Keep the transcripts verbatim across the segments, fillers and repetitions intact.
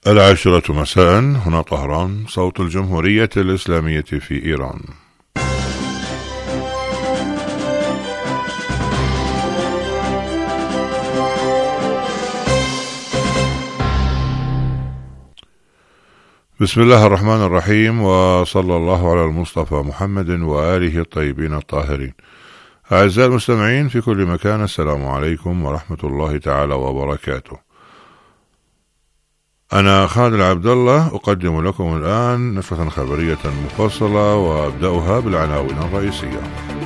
العاشرة مساء، هنا طهران، صوت الجمهورية الإسلامية في إيران. بسم الله الرحمن الرحيم، وصلى الله على المصطفى محمد وآله الطيبين الطاهرين. أعزائي المستمعين في كل مكان، السلام عليكم ورحمة الله تعالى وبركاته. أنا خالد عبد الله أقدم لكم الآن نشرة خبرية مفصلة، وأبدأها بالعناوين الرئيسية.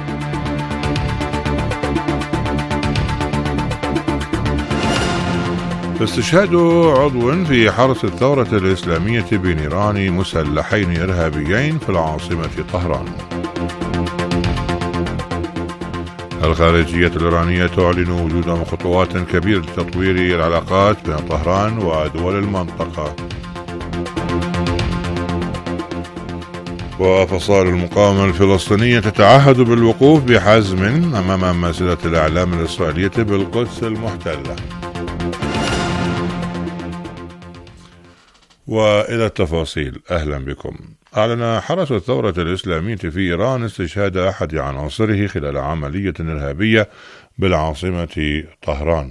استشهاد عضو في حرس الثورة الإسلامية بنيران مسلحين إرهابيين في العاصمة طهران. الخارجية الإيرانية تعلن وجود خطوات كبيرة لتطوير العلاقات بين طهران ودول المنطقة. وفصائل المقاومة الفلسطينية تتعهد بالوقوف بحزم أمام ماسلة الإعلام الإسرائيلية بالقدس المحتلة. وإلى التفاصيل، أهلا بكم. أعلن حرس الثورة الإسلامية في إيران استشهاد أحد عناصره خلال عملية إرهابية بالعاصمة طهران.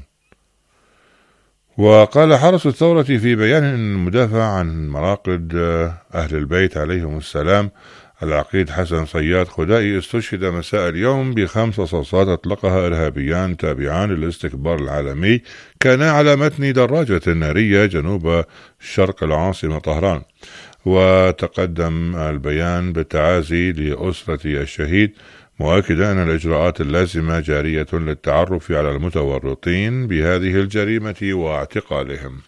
وقال حرس الثورة في بيان أن المدافع عن مراقد أهل البيت عليهم السلام العقيد حسن صياد خدائي استشهد مساء اليوم بخمس رصاصات أطلقها إرهابيان تابعان للاستكبار العالمي كانا على متن دراجة نارية جنوب شرق العاصمة طهران. وتقدم البيان بالتعازي لأسرة الشهيد، مؤكدا أن الإجراءات اللازمة جارية للتعرف على المتورطين بهذه الجريمة واعتقالهم.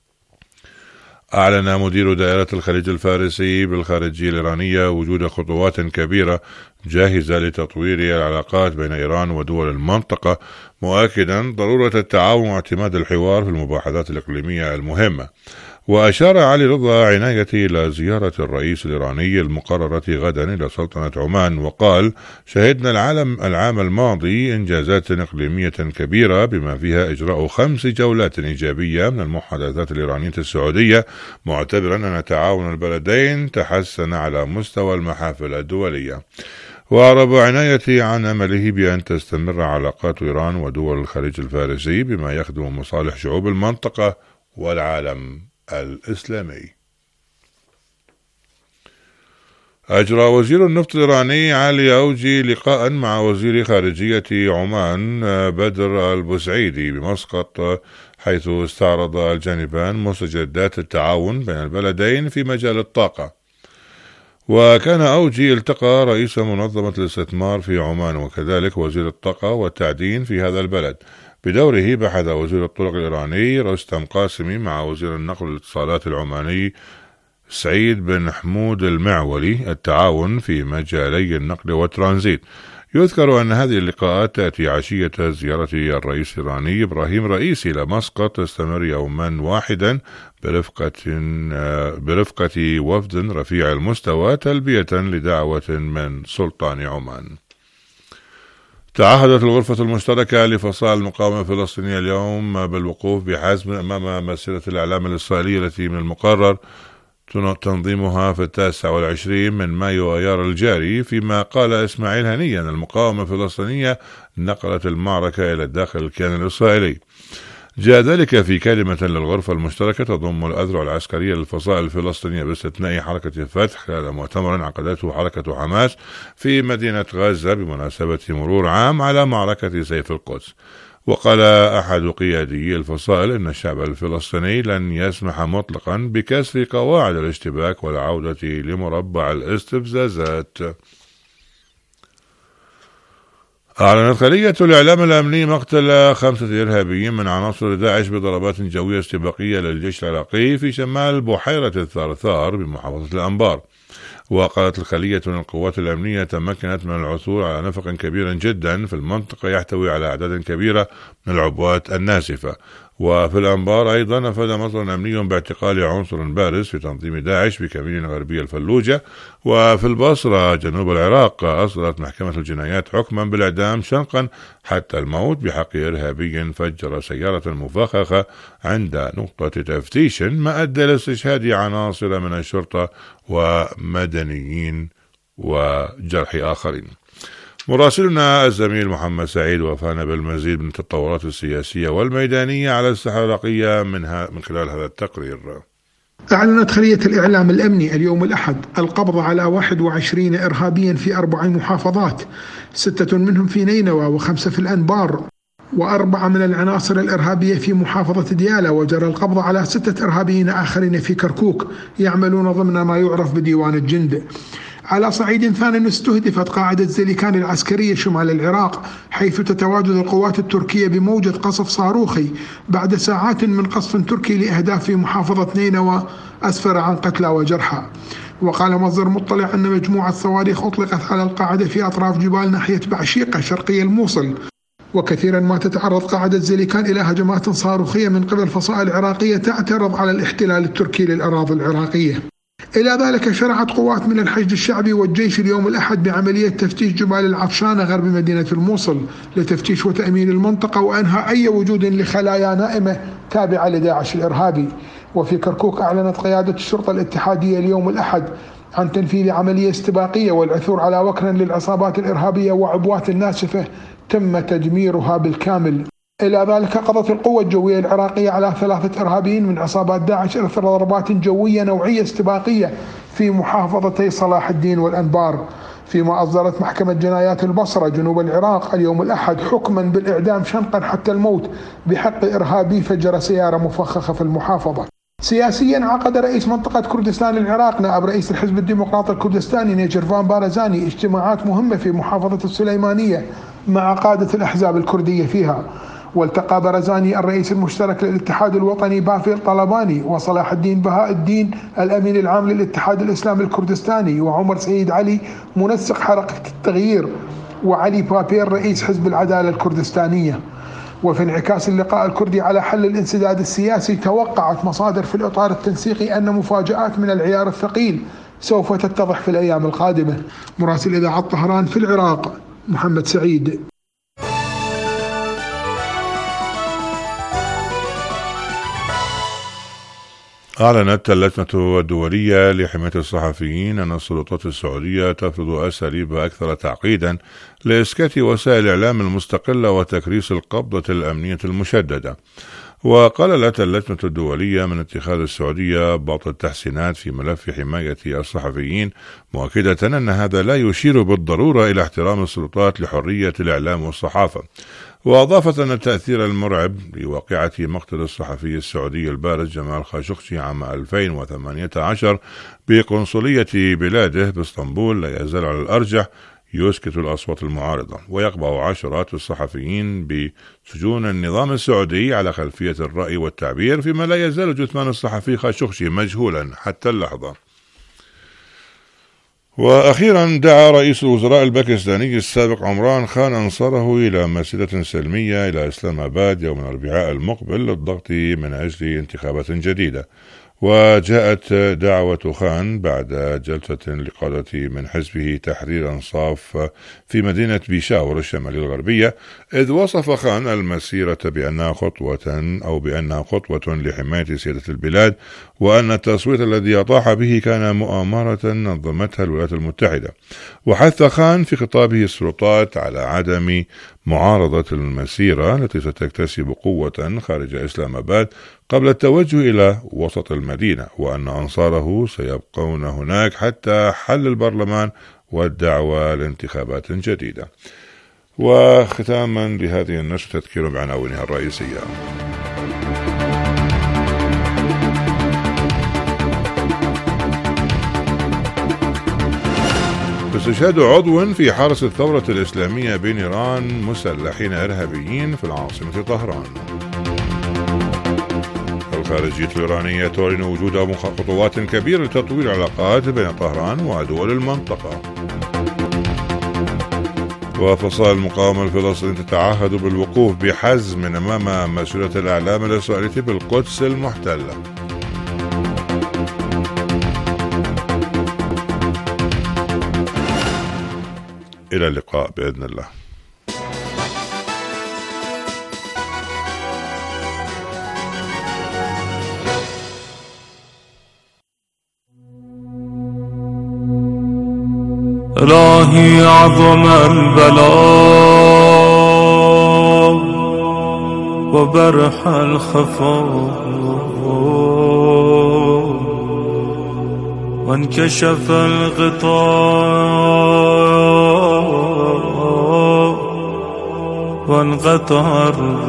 أعلن مدير دائرة الخليج الفارسي بالخارجية الإيرانية وجود خطوات كبيرة جاهزة لتطوير العلاقات بين إيران ودول المنطقة، مؤكدا ضرورة التعاون واعتماد الحوار في المباحثات الإقليمية المهمة. وأشار علي رضا عنايتي إلى زيارة الرئيس الإيراني المقررة غدا إلى سلطنة عمان، وقال: شهدنا العالم العام الماضي إنجازات إقليمية كبيرة بما فيها إجراء خمس جولات إيجابية من المحادثات الإيرانية السعودية، معتبرا أن تعاون البلدين تحسن على مستوى المحافل الدولية. وأعرب عنايتي عن أمله بأن تستمر علاقات إيران ودول الخليج الفارسي بما يخدم مصالح شعوب المنطقة والعالم الإسلامي. أجرى وزير النفط الإيراني علي أوجي لقاء مع وزير خارجية عمان بدر البوسعيدي بمسقط، حيث استعرض الجانبان مستجدات التعاون بين البلدين في مجال الطاقة. وكان أوجي التقى رئيس منظمة الاستثمار في عمان وكذلك وزير الطاقة والتعدين في هذا البلد. بدوره بحث وزير الطرق الإيراني رستم قاسمي مع وزير النقل والاتصالات العماني سعيد بن حمود المعولي التعاون في مجالي النقل والترانزيت. يذكر أن هذه اللقاءات تأتي عشية زيارة الرئيس الإيراني إبراهيم رئيسي إلى مسقط تستمر يوما واحدا برفقة برفقة وفد رفيع المستوى تلبية لدعوة من سلطان عمان. تعهدت الغرفة المشتركة لفصائل المقاومة الفلسطينية اليوم بالوقوف بحزم أمام مسيرة الإعلام الإسرائيلية التي من المقرر تنظيمها في التاسع والعشرين من مايو أيار الجاري، فيما قال إسماعيل هنية أن المقاومة الفلسطينية نقلت المعركة إلى داخل الكيان الإسرائيلي. جاء ذلك في كلمة للغرفة المشتركة تضم الأذرع العسكرية للفصائل الفلسطينية باستثناء حركة فتح خلال مؤتمر عقدته حركة حماس في مدينة غزة بمناسبة مرور عام على معركة سيف القدس. وقال أحد قيادي الفصائل إن الشعب الفلسطيني لن يسمح مطلقا بكسر قواعد الاشتباك والعودة لمربع الاستفزازات. أعلنت خلية الإعلام الأمني مقتل خمسة إرهابيين من عناصر داعش بضربات جوية استباقية للجيش العراقي في شمال بحيرة الثرثار بمحافظة الأنبار. وقالت الخلية أن القوات الأمنية تمكنت من العثور على نفق كبير جدا في المنطقة يحتوي على أعداد كبيرة من العبوات الناسفة. وفي الأنبار أيضا نفذ مصدر أمني باعتقال عنصر بارز في تنظيم داعش بكمين غربية الفلوجة. وفي البصرة جنوب العراق أصدرت محكمة الجنايات حكما بالإعدام شنقا حتى الموت بحق إرهابي فجر سيارة مفخخة عند نقطة تفتيش ما أدى لاستشهاد عناصر من الشرطة ومدنيين وجرح آخرين. مراسلنا الزميل محمد سعيد وفانا بالمزيد من التطورات السياسية والميدانية على الساحة العراقية منها من خلال هذا التقرير. أعلنت خلية الإعلام الأمني اليوم الأحد القبض على واحد وعشرين إرهابيا في أربع محافظات، ستة منهم في نينوى وخمسة في الأنبار، وأربعة من العناصر الإرهابية في محافظة ديالى. وجرى القبض على ستة إرهابيين آخرين في كركوك يعملون ضمن ما يعرف بديوان الجند. على صعيد ثاني استهدفت قاعدة زيليكان العسكرية شمال العراق، حيث تتواجد القوات التركية بموجة قصف صاروخي بعد ساعات من قصف تركي لأهداف في محافظة نينوى أسفر عن قتلى وجرحى. وقال مصدر مطلع أن مجموعة صواريخ أطلقت على القاعدة في أطراف جبال ناحية بعشيقة شرقي الموصل. وكثيرا ما تتعرض قاعدة زيليكان إلى هجمات صاروخية من قبل فصائل عراقية تعترض على الاحتلال التركي للأراضي العراقية. إلى ذلك شرعت قوات من الحشد الشعبي والجيش اليوم الأحد بعملية تفتيش جبال العطشانة غرب مدينة الموصل لتفتيش وتأمين المنطقة وأنهاء أي وجود لخلايا نائمة تابعة لداعش الإرهابي. وفي كركوك أعلنت قيادة الشرطة الاتحادية اليوم الأحد عن تنفيذ عملية استباقية والعثور على وكر للعصابات الإرهابية وعبوات ناسفة تم تدميرها بالكامل. إلى ذلك قضت القوة الجوية العراقية على ثلاثة إرهابيين من عصابات داعش إثر ضربات جوية نوعية استباقية في محافظتي صلاح الدين والأنبار. فيما أصدرت محكمة جنايات البصرة جنوب العراق اليوم الأحد حكما بالإعدام شنقا حتى الموت بحق إرهابي فجر سيارة مفخخة في المحافظة. سياسيا عقد رئيس منطقة كردستان العراق نائب رئيس الحزب الديمقراطي الكردستاني نيجرفان بارزاني اجتماعات مهمة في محافظة السليمانية مع قادة الأحزاب الكردية فيها. والتقى بارزاني الرئيس المشترك للاتحاد الوطني بافي الطلباني وصلاح الدين بهاء الدين الأمين العام للاتحاد الإسلامي الكردستاني وعمر سعيد علي منسق حركة التغيير وعلي بابير رئيس حزب العدالة الكردستانية. وفي انعكاس اللقاء الكردي على حل الانسداد السياسي توقعت مصادر في الإطار التنسيقي أن مفاجآت من العيار الثقيل سوف تتضح في الأيام القادمة. مراسل إذاعة طهران في العراق محمد سعيد. أعلنت اللجنة الدولية لحماية الصحفيين أن السلطات السعودية تفرض أساليب أكثر تعقيدا لإسكات وسائل الإعلام المستقلة وتكريس القبضة الأمنية المشددة. وقللت اللجنة الدولية من اتخاذ السعودية بعض التحسينات في ملف حماية الصحفيين، مؤكدة أن هذا لا يشير بالضرورة إلى احترام السلطات لحرية الإعلام والصحافة. وأضافت أن التأثير المرعب لواقعة مقتل الصحفي السعودي البارز جمال خاشقجي عام ألفين وثمانية عشر بقنصلية بلاده باسطنبول لا يزال على الأرجح يسكت الأصوات المعارضة، ويقبع عشرات الصحفيين بسجون النظام السعودي على خلفية الرأي والتعبير، فيما لا يزال جثمان الصحفي خاشقجي مجهولا حتى اللحظة. وأخيرا دعا رئيس الوزراء الباكستاني السابق عمران خان أنصاره إلى مسيرة سلمية إلى إسلام آباد يوم الأربعاء المقبل للضغط من أجل انتخابات جديدة. وجاءت دعوة خان بعد جلسة لقادة من حزبه تحرير أنصاف في مدينة بيشاور الشمالية الغربية، إذ وصف خان المسيرة بأنها خطوة أو بأنها خطوة لحماية سيادة البلاد، وأن التصويت الذي أطاح به كان مؤامرة نظمتها الولايات المتحدة. وحث خان في خطابه السلطات على عدم معارضة المسيرة التي ستكتسب قوة خارج إسلام آباد قبل التوجه إلى وسط المدينة، وأن أنصاره سيبقون هناك حتى حل البرلمان والدعوة لانتخابات جديدة. وختاما لهذه النشرة تذكير بعناوينها الرئيسية. استشهاد عضو في حرس الثورة الإسلامية بنيران مسلحين إرهابيين في العاصمة طهران. الخارجية الإيرانية تعلن وجود خطوات كبيرة لتطوير العلاقات بين طهران ودول المنطقة. وفصائل المقاومة الفلسطينية تتعهد بالوقوف بحزم أمام مسؤولية الإعلام الإسرائيلي بالقدس المحتلة. إلى اللقاء بإذن الله. إلهي عظم البلاء وبرح الخفاء وانكشف الغطاء وانقطع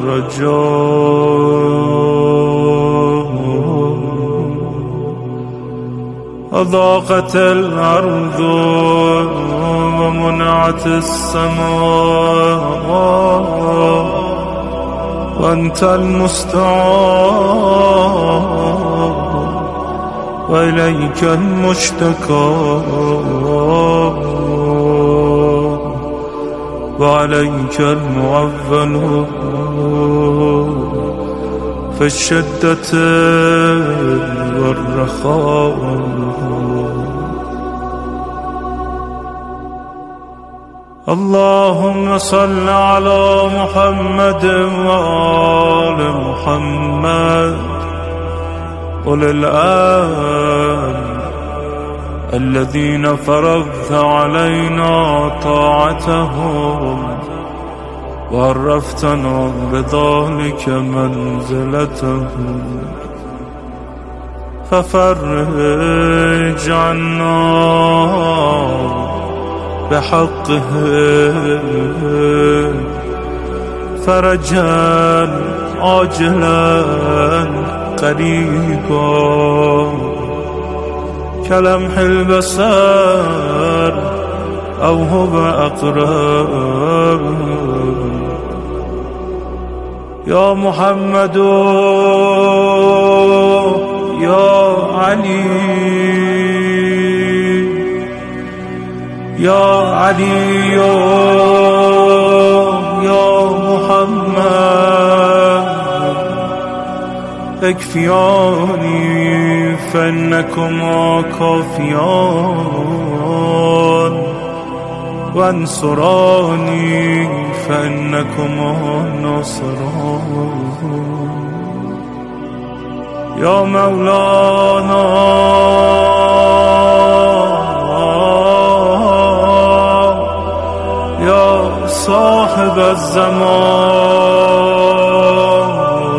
الرجاء أضاقت الأرض ومنعت السماء وأنت المستعان وإليك المشتكى وعليك المعول في الشدة والرخاء. اللهم صل على محمد وآل محمد أولي الآن الذين فرضت علينا طاعتهم وعرفتنا بذلك منزلتهم، ففرج عنا بحقهم فرجا عاجلا قريبا كلمح البصر أو هو أقرب. يا محمد يا علي يا علي يا محمد اكفياني فإنكما كافيان وانصراني فإنكما ناصران. يا مولانا يا صاحب الزمان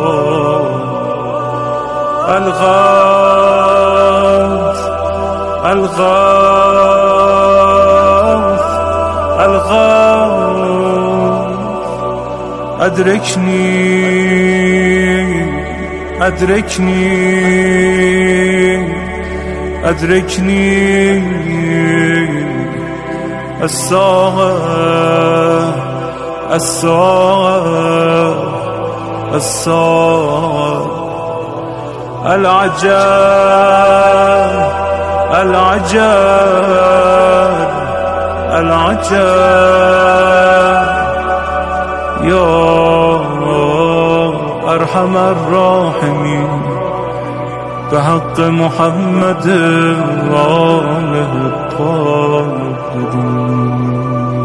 الغوث الغوث الغوث أدركني أدركني أدركني الساعة الساعة الساعة العجاب العجاب العجاب. يا أرحم الراحمين بحق محمد وآله الطاهرين.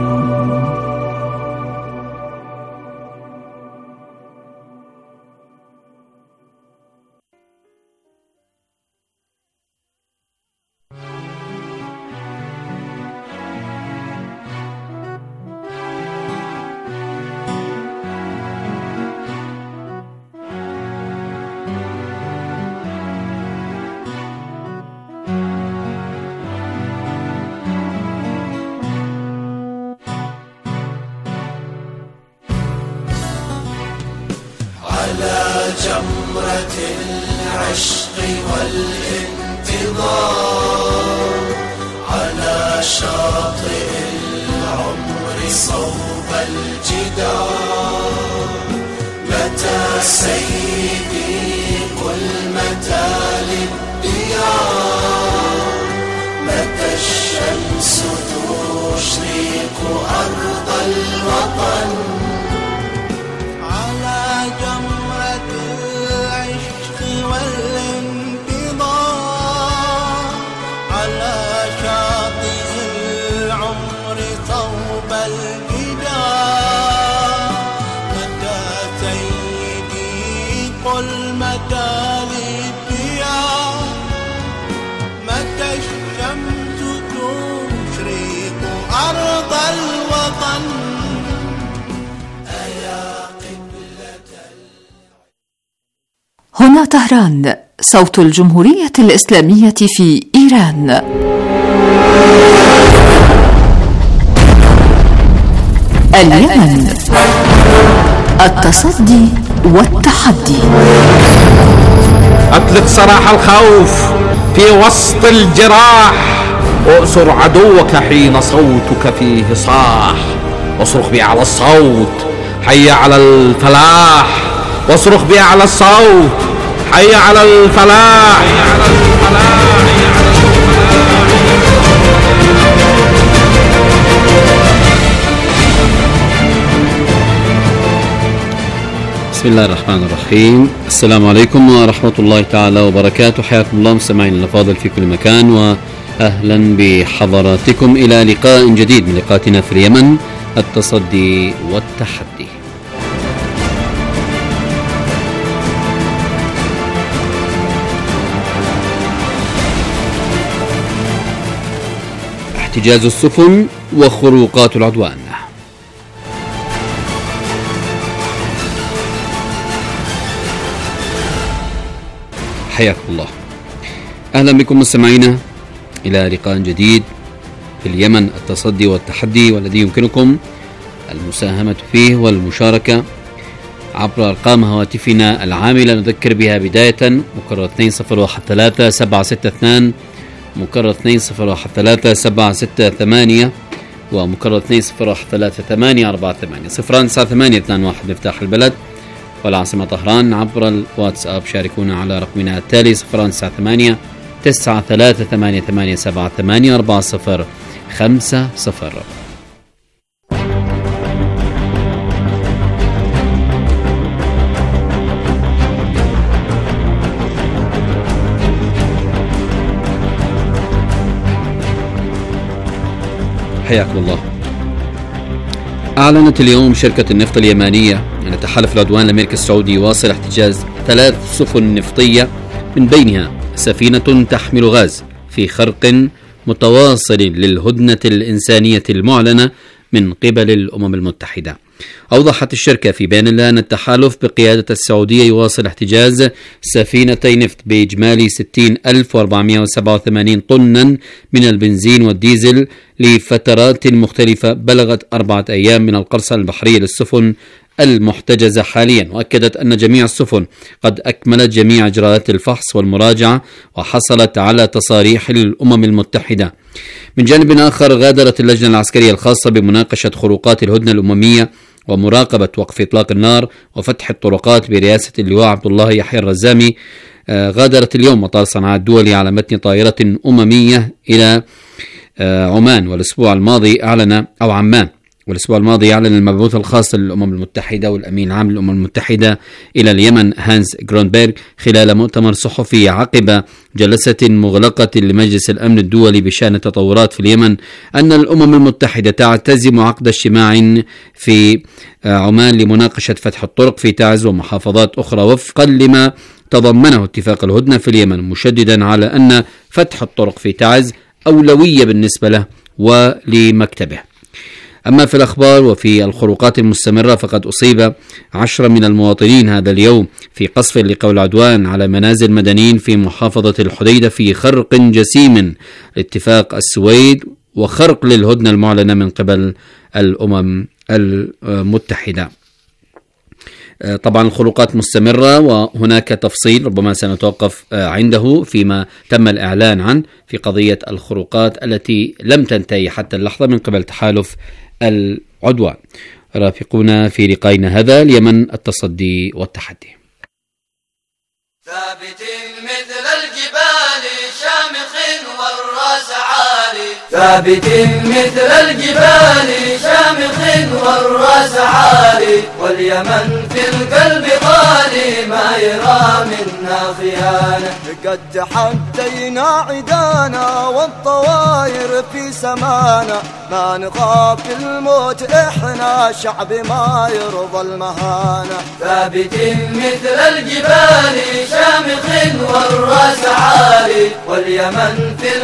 على جمرة العشق والانتظار على شاطئ العمر صوب الجدار. متى سيدي قل متى للديار، متى الشمس تشرق أرض طهران، صوت الجمهورية الإسلامية في إيران. اليمن، التصدي والتحدي. أطلق سراح الخوف في وسط الجراح، وأسر عدوك حين صوتك فيه صاح، واصرخ بأعلى الصوت حي على الفلاح، واصرخ بأعلى الصوت حي على الفلاح. بسم الله الرحمن الرحيم. السلام عليكم ورحمة الله تعالى وبركاته. حياكم الله مستمعينا الأفاضل في كل مكان، وأهلا بحضراتكم إلى لقاء جديد من لقاءاتنا في اليمن، التصدي والتحدي. احتجاز السفن وخروقات العدوان. حياكم الله، أهلا بكم مستمعينا إلى لقاء جديد في اليمن، التصدي والتحدي، والذي يمكنكم المساهمة فيه والمشاركة عبر أرقام هواتفنا العاملة نذكر بها بداية: مكرر اثنين صفر واحد ثلاثة سبعة ستة اثنين، مكرر اثنين صفر واحد ثلاثة سبعة ستة ثمانية، ومكرر اثنين صفر واحد ثلاثة ثمانية أربعة ثمانية صفر تسعة ثمانية اثنين واحد مفتاح البلد والعاصمة طهران. عبر الواتساب شاركونا على رقمنا التالي صفر تسعة ثمانية تسعة ثلاثة ثمانية ثمانية سبعة ثمانية أربعة صفر خمسة صفر. حياكم الله. أعلنت اليوم شركة النفط اليمانية أن تحالف العدوان الأمريكي السعودي يواصل احتجاز ثلاث سفن نفطية، من بينها سفينة تحمل غاز، في خرق متواصل للهدنة الإنسانية المعلنة من قبل الأمم المتحدة. أوضحت الشركة في بيان لها أن التحالف بقيادة السعودية يواصل احتجاز سفينتي نفط بإجمالي ستين ألف وأربعمائة وسبعة وثمانين طنا من البنزين والديزل لفترات مختلفة بلغت أربعة أيام من القرصنة البحرية للسفن المحتجزة حاليا. وأكدت أن جميع السفن قد أكملت جميع إجراءات الفحص والمراجعة وحصلت على تصاريح الأمم المتحدة. من جانب آخر، غادرت اللجنة العسكرية الخاصة بمناقشة خروقات الهدنة الأممية ومراقبة وقف إطلاق النار وفتح الطرقات برئاسة اللواء عبد الله يحيى الرزامي، غادرت اليوم مطار صنعاء الدولي على متن طائرة أممية إلى عمان. والأسبوع الماضي أعلن أو عمان والأسبوع الماضي أعلن المبعوث الخاص للأمم المتحدة والأمين العام للأمم المتحدة إلى اليمن هانز جرونبيرغ خلال مؤتمر صحفي عقب جلسة مغلقة لمجلس الأمن الدولي بشأن التطورات في اليمن أن الأمم المتحدة تعتزم عقد اجتماع في عمان لمناقشة فتح الطرق في تعز ومحافظات أخرى وفقا لما تضمنه اتفاق الهدنة في اليمن، مشددا على أن فتح الطرق في تعز أولوية بالنسبة له ولمكتبه. أما في الأخبار وفي الخروقات المستمرة، فقد أصيب عشرة من المواطنين هذا اليوم في قصف لقول العدوان على منازل مدنيين في محافظة الحديدة في خرق جسيم لاتفاق السويد وخرق للهدنة المعلنة من قبل الأمم المتحدة. طبعا الخروقات مستمرة وهناك تفصيل ربما سنتوقف عنده فيما تم الإعلان عنه في قضية الخروقات التي لم تنتهي حتى اللحظة من قبل تحالف العدوان. رافقونا في لقائنا هذا اليمن، التصدي والتحدي. ثابت مثل الجبال شامخ والراس عالي، ثابت مثل الجبال شامخ والراس عالي، واليمن في القلب غالي ما يرى منا خيانة. قد تحدينا عدانا والطواير في سمانا، ما نخاف الموت احنا شعب ما يرضى المهانة. ثابت مثل الجبال شامخ والراس عالي، واليمن في القلب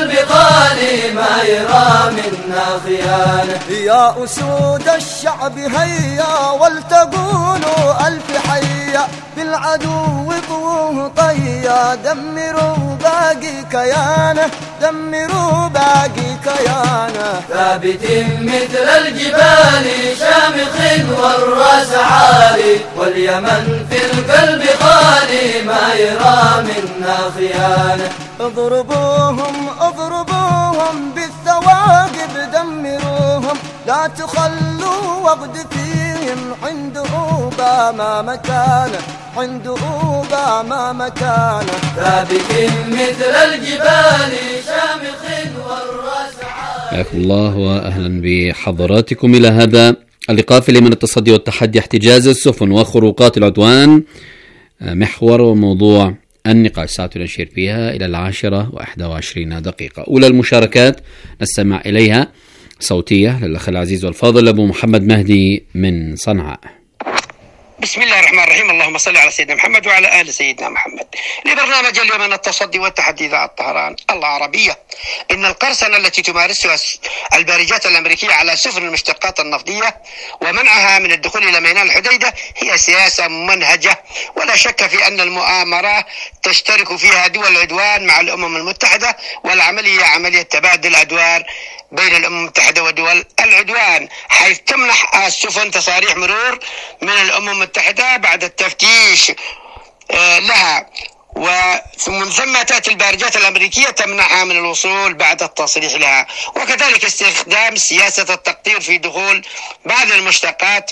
القلب خالي ما يرى منا خيانة. يا أسود الشعب هيا ولتقولوا ألف حيا بالعدو طوه طيا دمروا باقي كيانه دمروا باقي كيانه. ثابت مثل الجبال شامخ والراس عالي واليمن في القلب خالي ما يرى منا خيانة. اضربوهم اضربوهم بالثواقب دمروهم لا تخلوا وقد فيهم عند أوباما مكانه عند أوباما مكانه. ثابت مثل الجبال شامخ والراس عالي. حياكم الله واهلا بحضراتكم الى هذا اللقاء في اليمن التصدي والتحدي احتجاز السفن وخروقات العدوان، محور وموضوع النقاش ساعتنا نشير فيها إلى العاشرة وإحدى وعشرين دقيقة. أولى المشاركات نستمع إليها صوتية للأخ العزيز والفاضل أبو محمد مهدي من صنعاء. بسم الله الرحمن الرحيم. اللهم صل على سيدنا محمد وعلى آل سيدنا محمد. لبرنامج اليمن التصدي والتحدي ذا الطهران العربية. إن القرصنة التي تمارسها البارجات الأمريكية على سفن المشتقات النفطية ومنعها من الدخول إلى ميناء الحديدة هي سياسة ممنهجة، ولا شك في أن المؤامرة تشترك فيها دول العدوان مع الأمم المتحدة، والعملية عملية تبادل أدوار بين الأمم المتحدة ودول العدوان، حيث تمنح السفن تصاريح مرور من الأمم المتحدة بعد التفتيش لها، ومن ثم تأتي البارجات الأمريكية تمنعها من الوصول بعد التصريح لها. وكذلك استخدام سياسة التقطير في دخول بعض المشتقات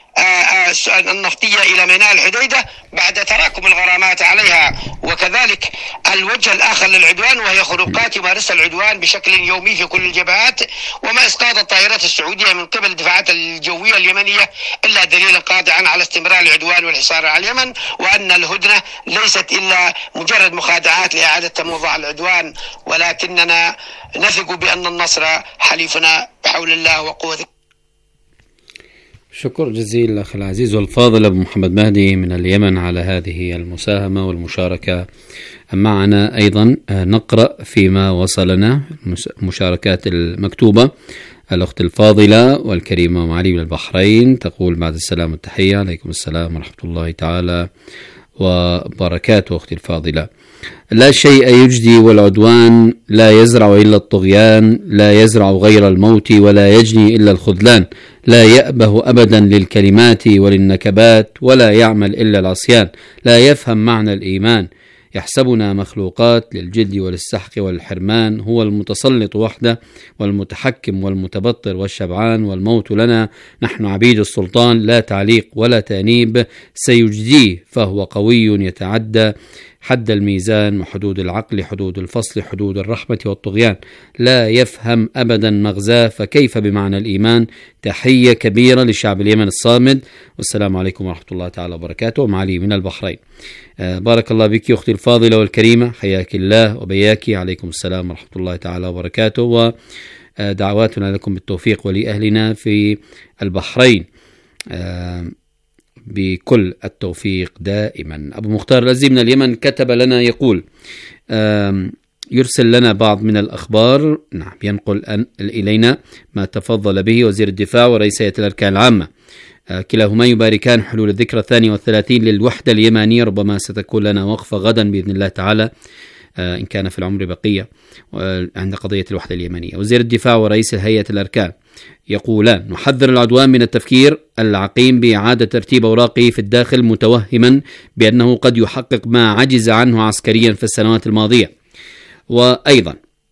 النفطية إلى ميناء الحديدة بعد تراكم الغرامات عليها. وكذلك الوجه الآخر للعدوان وهي خروقات يمارسها العدوان بشكل يومي في كل الجبهات، وما إسقاط الطائرات السعودية من قبل الدفاعات الجوية اليمنية إلا دليلا قاطعا على استمرار العدوان والحصار على اليمن، وأن الهدنة ليست إلا مجرد مخادعات لإعادة تموضع العدوان، ولكننا نثق بأن النصر حليفنا بحول الله وقوته. شكر جزيل أخي العزيز والفاضل أبو محمد مهدي من اليمن على هذه المساهمة والمشاركة معنا. أيضا نقرأ فيما وصلنا المشاركات المكتوبة. الأخت الفاضلة والكريمة معالي من البحرين تقول بعد السلام والتحية عليكم السلام ورحمة الله تعالى وبركاته. أختي الفاضلة، لا شيء يجدي والعدوان لا يزرع إلا الطغيان، لا يزرع غير الموت ولا يجني إلا الخذلان، لا يأبه أبدا للكلمات وللنكبات ولا يعمل إلا العصيان، لا يفهم معنى الإيمان، يحسبنا مخلوقات للجد وللسحق والحرمان، هو المتسلط وحده والمتحكم والمتبطر والشبعان، والموت لنا نحن عبيد السلطان، لا تعليق ولا تأنيب، سيجديه فهو قوي يتعدى حد الميزان وحدود العقل، حدود الفصل، حدود الرحمة والطغيان، لا يفهم أبدا مغزاه، فكيف بمعنى الإيمان. تحية كبيرة لشعب اليمن الصامد، والسلام عليكم ورحمة الله تعالى وبركاته. معالي من البحرين. آه بارك الله بك أختي الفاضلة والكريمة، حياك الله وبياكي. عليكم السلام ورحمة الله تعالى وبركاته، ودعواتنا لكم بالتوفيق ولأهلنا في البحرين آه بكل التوفيق دائما. أبو مختار الأزي من اليمن كتب لنا يقول يرسل لنا بعض من الأخبار، نعم ينقل إلينا ما تفضل به وزير الدفاع ورئيس هيئة الأركان العامة، كلاهما يباركان حلول الذكرى الثانية والثلاثين للوحدة اليمانية. ربما ستكون لنا وقفة غدا بإذن الله تعالى إن كان في العمر بقية عند قضية الوحدة اليمانية. وزير الدفاع ورئيس هيئة الأركان يقولان نحذر العدوان من التفكير العقيم بإعادة ترتيب أوراقه في الداخل، متوهما بأنه قد يحقق ما عجز عنه عسكريا في السنوات الماضية. وأيضا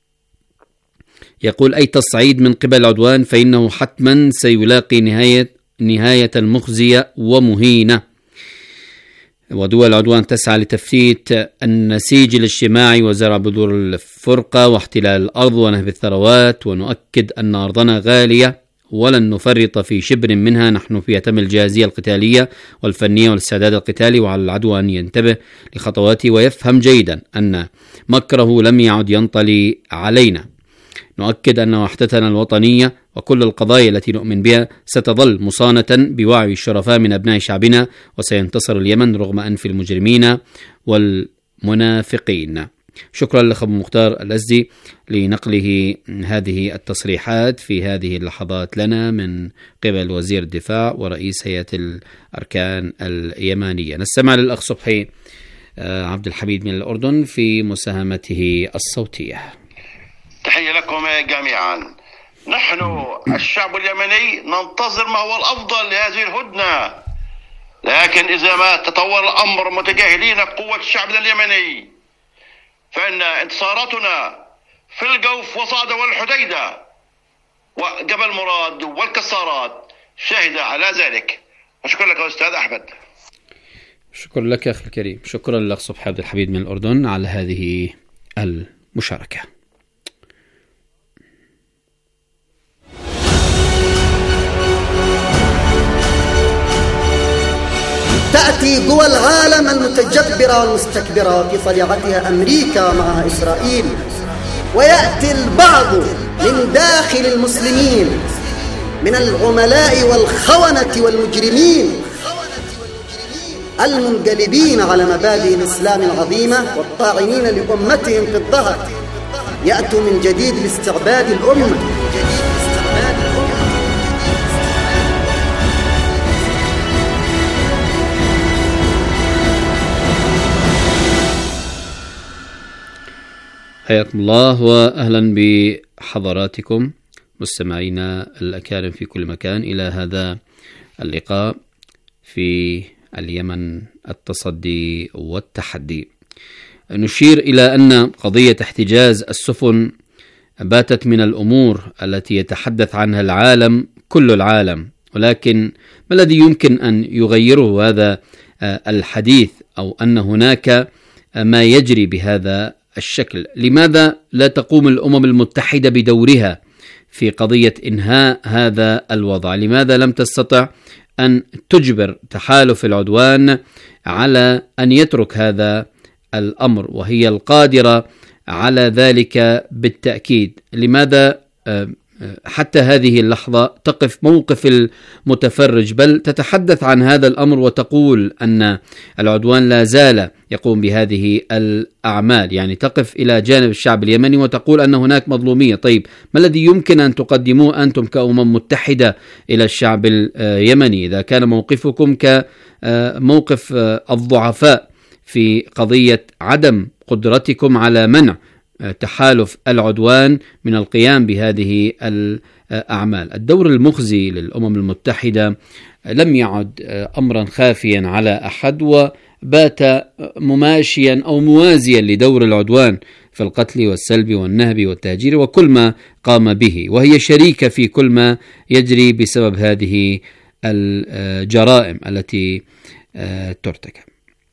يقول أي تصعيد من قبل العدوان فإنه حتما سيلاقي نهاية نهاية مخزية ومهينة، ودول العدوان تسعى لتفتيت النسيج الاجتماعي وزرع بذور الفرقة واحتلال الأرض ونهب الثروات، ونؤكد أن أرضنا غالية ولن نفرط في شبر منها. نحن في أتم الجاهزية القتالية والفنية والاستعداد القتالي، وعلى العدو أن ينتبه لخطواته ويفهم جيدا أن مكره لم يعد ينطلي علينا. نؤكد أن وحدتنا الوطنية وكل القضايا التي نؤمن بها ستظل مصانة بوعي الشرفاء من أبناء شعبنا، وسينتصر اليمن رغم أنف المجرمين والمنافقين. شكرا لأخ أبو مختار الأزدي لنقله هذه التصريحات في هذه اللحظات لنا من قبل وزير الدفاع ورئيس هيئة الأركان اليمانية. نستمع للأخ صبحي عبد الحميد من الأردن في مساهمته الصوتية. تحية لكم جميعا. نحن الشعب اليمني ننتظر ما هو الأفضل لهذه الهدنة، لكن إذا ما تطور الأمر متجاهلين قوة الشعب اليمني فإن انتصاراتنا في الجوف وصعد والحديدة وجبل مراد والكسارات شاهدة على ذلك. وشكرا لك أستاذ أحمد. شكرا لك أخي الكريم. شكرا لك صبحي عبد الحميد من الأردن على هذه المشاركة. تأتي دول العالم المتجبرة والمستكبرة في طليعتها أمريكا معها إسرائيل، ويأتي البعض من داخل المسلمين من العملاء والخونة والمجرمين المنقلبين على مبادئ الإسلام العظيمة والطاعنين لأمتهم في الظهر، يأتوا من جديد لاستعباد الأمة. حياكم الله وأهلا بحضراتكم مستمعينا الأكارم في كل مكان إلى هذا اللقاء في اليمن التصدي والتحدي. نشير إلى أن قضية احتجاز السفن باتت من الأمور التي يتحدث عنها العالم كل العالم، ولكن ما الذي يمكن أن يغيره هذا الحديث أو أن هناك ما يجري بهذا الشكل؟ لماذا لا تقوم الأمم المتحدة بدورها في قضية إنهاء هذا الوضع؟ لماذا لم تستطع أن تجبر تحالف العدوان على أن يترك هذا الأمر وهي القادرة على ذلك بالتأكيد؟ لماذا حتى هذه اللحظة تقف موقف المتفرج بل تتحدث عن هذا الأمر وتقول أن العدوان لا زال يقوم بهذه الأعمال؟ يعني تقف إلى جانب الشعب اليمني وتقول أن هناك مظلومية. طيب ما الذي يمكن أن تقدموه أنتم كأمم متحدة إلى الشعب اليمني إذا كان موقفكم كموقف الضعفاء في قضية عدم قدرتكم على منع تحالف العدوان من القيام بهذه الأعمال؟ الدور المخزي للأمم المتحدة لم يعد أمرا خافيا على أحد وبات مماشيا أو موازيا لدور العدوان في القتل والسلب والنهب والتهجير وكل ما قام به، وهي شريكة في كل ما يجري بسبب هذه الجرائم التي ترتكب.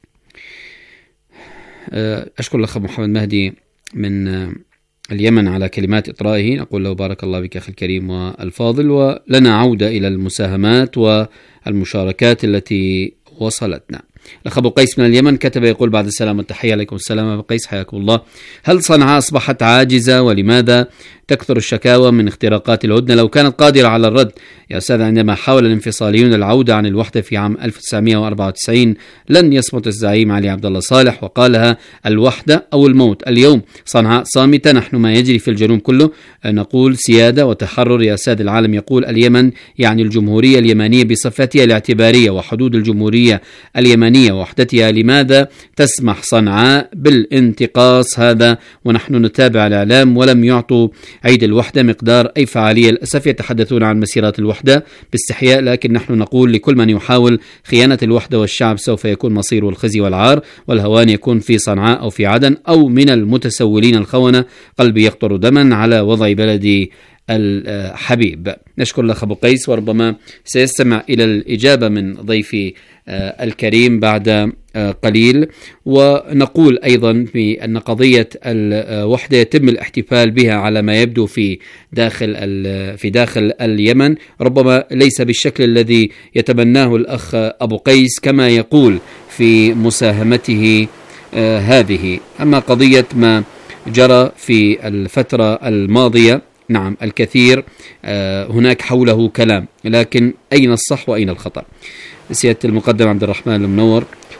أشكر الأخ محمد مهدي من اليمن على كلمات إطرائه، نقول له بارك الله بك أخي الكريم والفاضل، ولنا عودة إلى المساهمات والمشاركات التي وصلتنا. الأخ أبو قيس من اليمن كتب يقول بعد السلام والتحية عليكم. السلام أبو قيس حياكم الله. هل صنعاء أصبحت عاجزة؟ ولماذا تكثر الشكاوى من اختراقات الهدنة؟ لو كانت قادرة على الرد يا أستاذ، عندما حاول الانفصاليون العودة عن الوحدة في عام ألف وتسعمائة وأربعة وتسعين لن يصمت الزعيم علي عبد الله صالح وقالها الوحدة أو الموت. اليوم صنعاء صامتة. نحن ما يجري في الجنوب كله نقول سيادة وتحرر يا ساد العالم. يقول اليمن يعني الجمهورية اليمنية بصفتها الاعتبارية وحدود الجمهورية اليمنية ووحدتها. لماذا تسمح صنعاء بالانتقاص هذا ونحن نتابع الإعلام ولم يعطوا عيد الوحدة مقدار أي فعالية؟ للأسف يتحدثون عن مسيرات الوحدة باستحياء، لكن نحن نقول لكل من يحاول خيانة الوحدة والشعب سوف يكون مصيره الخزي والعار، والهوان يكون في صنعاء أو في عدن أو من المتسولين الخونة. قلبي يقطر دما على وضع بلدي الحبيب. نشكر الأخ أبو قيس، وربما سيستمع إلى الإجابة من ضيفي الكريم بعد قليل. ونقول أيضا بأن قضية الوحدة يتم الاحتفال بها على ما يبدو في داخل في داخل اليمن، ربما ليس بالشكل الذي يتبناه الأخ أبو قيس كما يقول في مساهمته هذه. أما قضية ما جرى في الفترة الماضية، نعم الكثير هناك حوله كلام، لكن أين الصح وأين الخطأ؟ سيادة المقدم عبد الرحمن المنور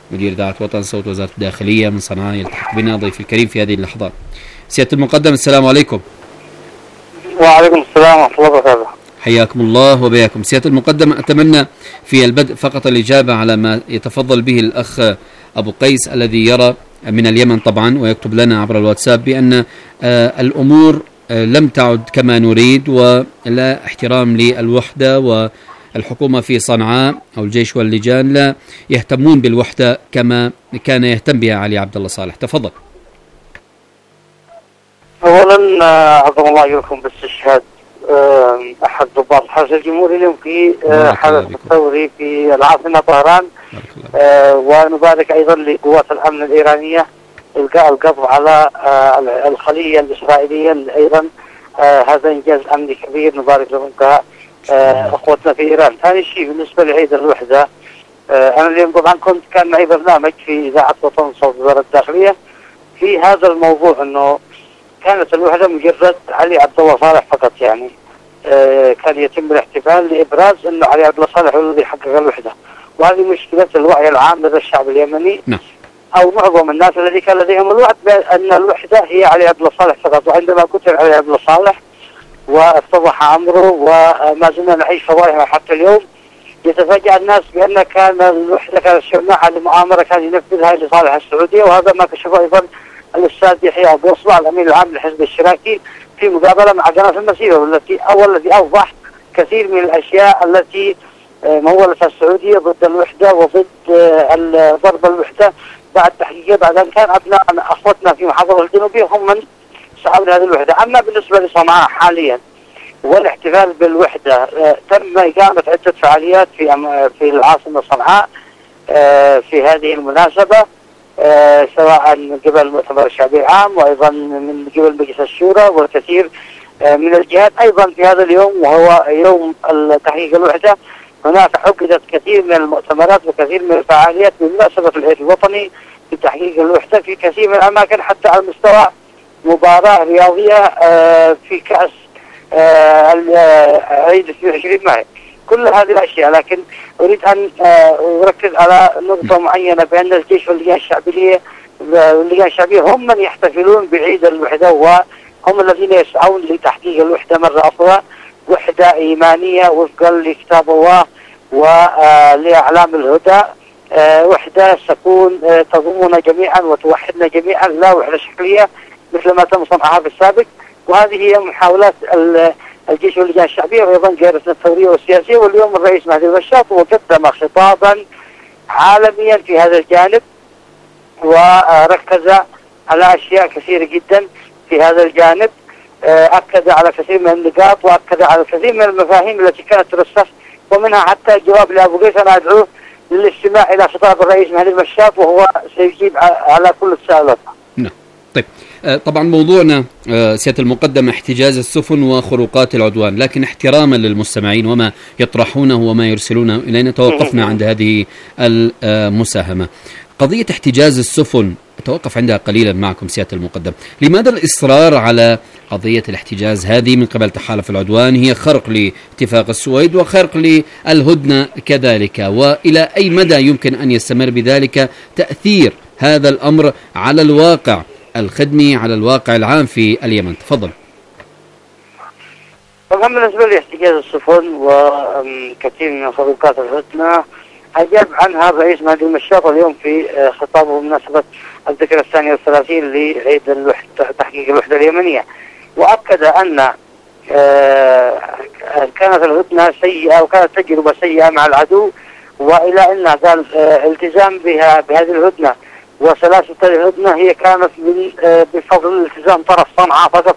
مدير إذاعة وطن صوت وزارة الداخلية من صنعاء، يلتحق بنا ضيف الكريم في هذه اللحظات. سيادة المقدم السلام عليكم. وعليكم السلام ورحمة الله وبركاته. حياكم الله وبياكم. سيادة المقدم، أتمنى في البدء فقط الإجابة على ما يتفضل به الأخ أبو قيس الذي يرى من اليمن طبعا ويكتب لنا عبر الواتساب بأن الأمور لم تعد كما نريد ولا احترام للوحدة، والحكومة في صنعاء أو الجيش واللجان لا يهتمون بالوحدة كما كان يهتم بها علي عبد الله صالح. تفضل. أولا عظم الله أجركم باستشهاد أحد ضباط الحرس الجمهوري اليوم في حدث الثوري في العاصمة طهران، ونبارك أيضا لقوات الأمن الإيرانية إلقاء القبض على الخلية الإسرائيلية أيضا. هذا إنجاز أمني كبير، نبارك لهم كأخوتنا في إيران. ثاني شيء بالنسبة لعيد الوحدة، أنا اليوم طبعا كنت كان معي برنامج في إذاعة وطن صوت وزارة الداخلية في هذا الموضوع، أنه كانت الوحدة مجرد علي عبد الله صالح فقط، يعني آه كان يتم الاحتفال لإبراز أنه علي عبد الله صالح هو الذي حقق الوحدة، وهذه مشكلة الوعي العام لدى الشعب اليمني نعم. أو معظم الناس الذي كان لديهم الوعي بأن الوحدة هي علي عبد الله صالح فقط. وعندما قتل علي عبد الله صالح واتضح أمره وما زلنا نعيش فضائحه حتى اليوم، يتفاجأ الناس بأن كان الوحدة كانت شماعة لمؤامرة كان ينفذها لصالح السعودية، وهذا ما كشفه أيضا الأستاذ يحيى أبو أصبع الأمين العام للحزب الاشتراكي في مقابلة مع قناة المسيرة، والتي أول الذي أوضح كثير من الأشياء التي مولتها السعودية ضد الوحدة وضد ضرب الوحدة بعد تحقيقه، بعد أن كان أبناء أخوتنا في محافظة الجنوبية هم من سعوا لهذه الوحدة. أما بالنسبة لصنعاء حاليا والاحتفال بالوحدة، تم إقامة عدة فعاليات في في العاصمة صنعاء في هذه المناسبة، آه سواء من قبل المؤتمر الشعبي العام وأيضا من قبل مجلس الشورى والكثير آه من الجهات. أيضا في هذا اليوم وهو يوم تحقيق الوحدة، هناك عقدت كثير من المؤتمرات وكثير من الفعاليات بمناسبة العيد الوطني لتحقيق الوحدة في كثير من الأماكن، حتى على مستوى مباراة رياضية آه في كأس آه عيد اثنين وعشرين مايو. كل هذه الأشياء، لكن أريد أن أركز على نقطة معينة، بأن الجيش واللجان الشعبية واللجان الشعبية هم من يحتفلون بعيد الوحدة، وهم الذين يسعون لتحقيق الوحدة مرة أخرى، وحدة إيمانية وفقا لكتاب الله ولأعلام الهدى، وحدة تكون تضمنا جميعا وتوحدنا جميعا، لا وحدة شكلية مثل ما تم صنعها في السابق. وهذه هي محاولات الجيش واللجان الشعبية وأيضا جهازنا الثورية والسياسية. واليوم الرئيس مهدي البشاط وقدم خطابا عالميا في هذا الجانب، وركز على أشياء كثيرة جدا في هذا الجانب، أكد على كثير من النقاط وأكد على كثير من المفاهيم التي كانت ترسخ، ومنها حتى الجواب لأبو قيس. أنا أدعوه للاستماع إلى خطاب الرئيس مهدي البشاط وهو سيجيب على كل السؤالات. نعم. طيب، طبعا موضوعنا سيادة المقدم احتجاز السفن وخروقات العدوان، لكن احتراما للمستمعين وما يطرحونه وما يرسلونه إلينا توقفنا عند هذه المساهمة. قضية احتجاز السفن أتوقف عندها قليلا معكم سيادة المقدم. لماذا الإصرار على قضية الاحتجاز هذه من قبل تحالف العدوان؟ هي خرق لاتفاق السويد وخرق للهدنة كذلك، وإلى أي مدى يمكن أن يستمر بذلك تأثير هذا الأمر على الواقع الخدمي، على الواقع العام في اليمن؟ تفضل. طبعا بالنسبة لاحتجاز السفن وكثير من خروقات الهدنة أجاب عنها الرئيس مهدي البشاط اليوم في خطابه بمناسبة الذكرى الثانية والثلاثين لعيد تحقيق الوحدة اليمنية، وأكد أن كانت الهدنة سيئة وكانت تجربة سيئة مع العدو، وإلى أن قال التزام بها بهذه الهدنة وسلاسل الهدنة هي كانت من بفضل التزام طرف صنعاء فقط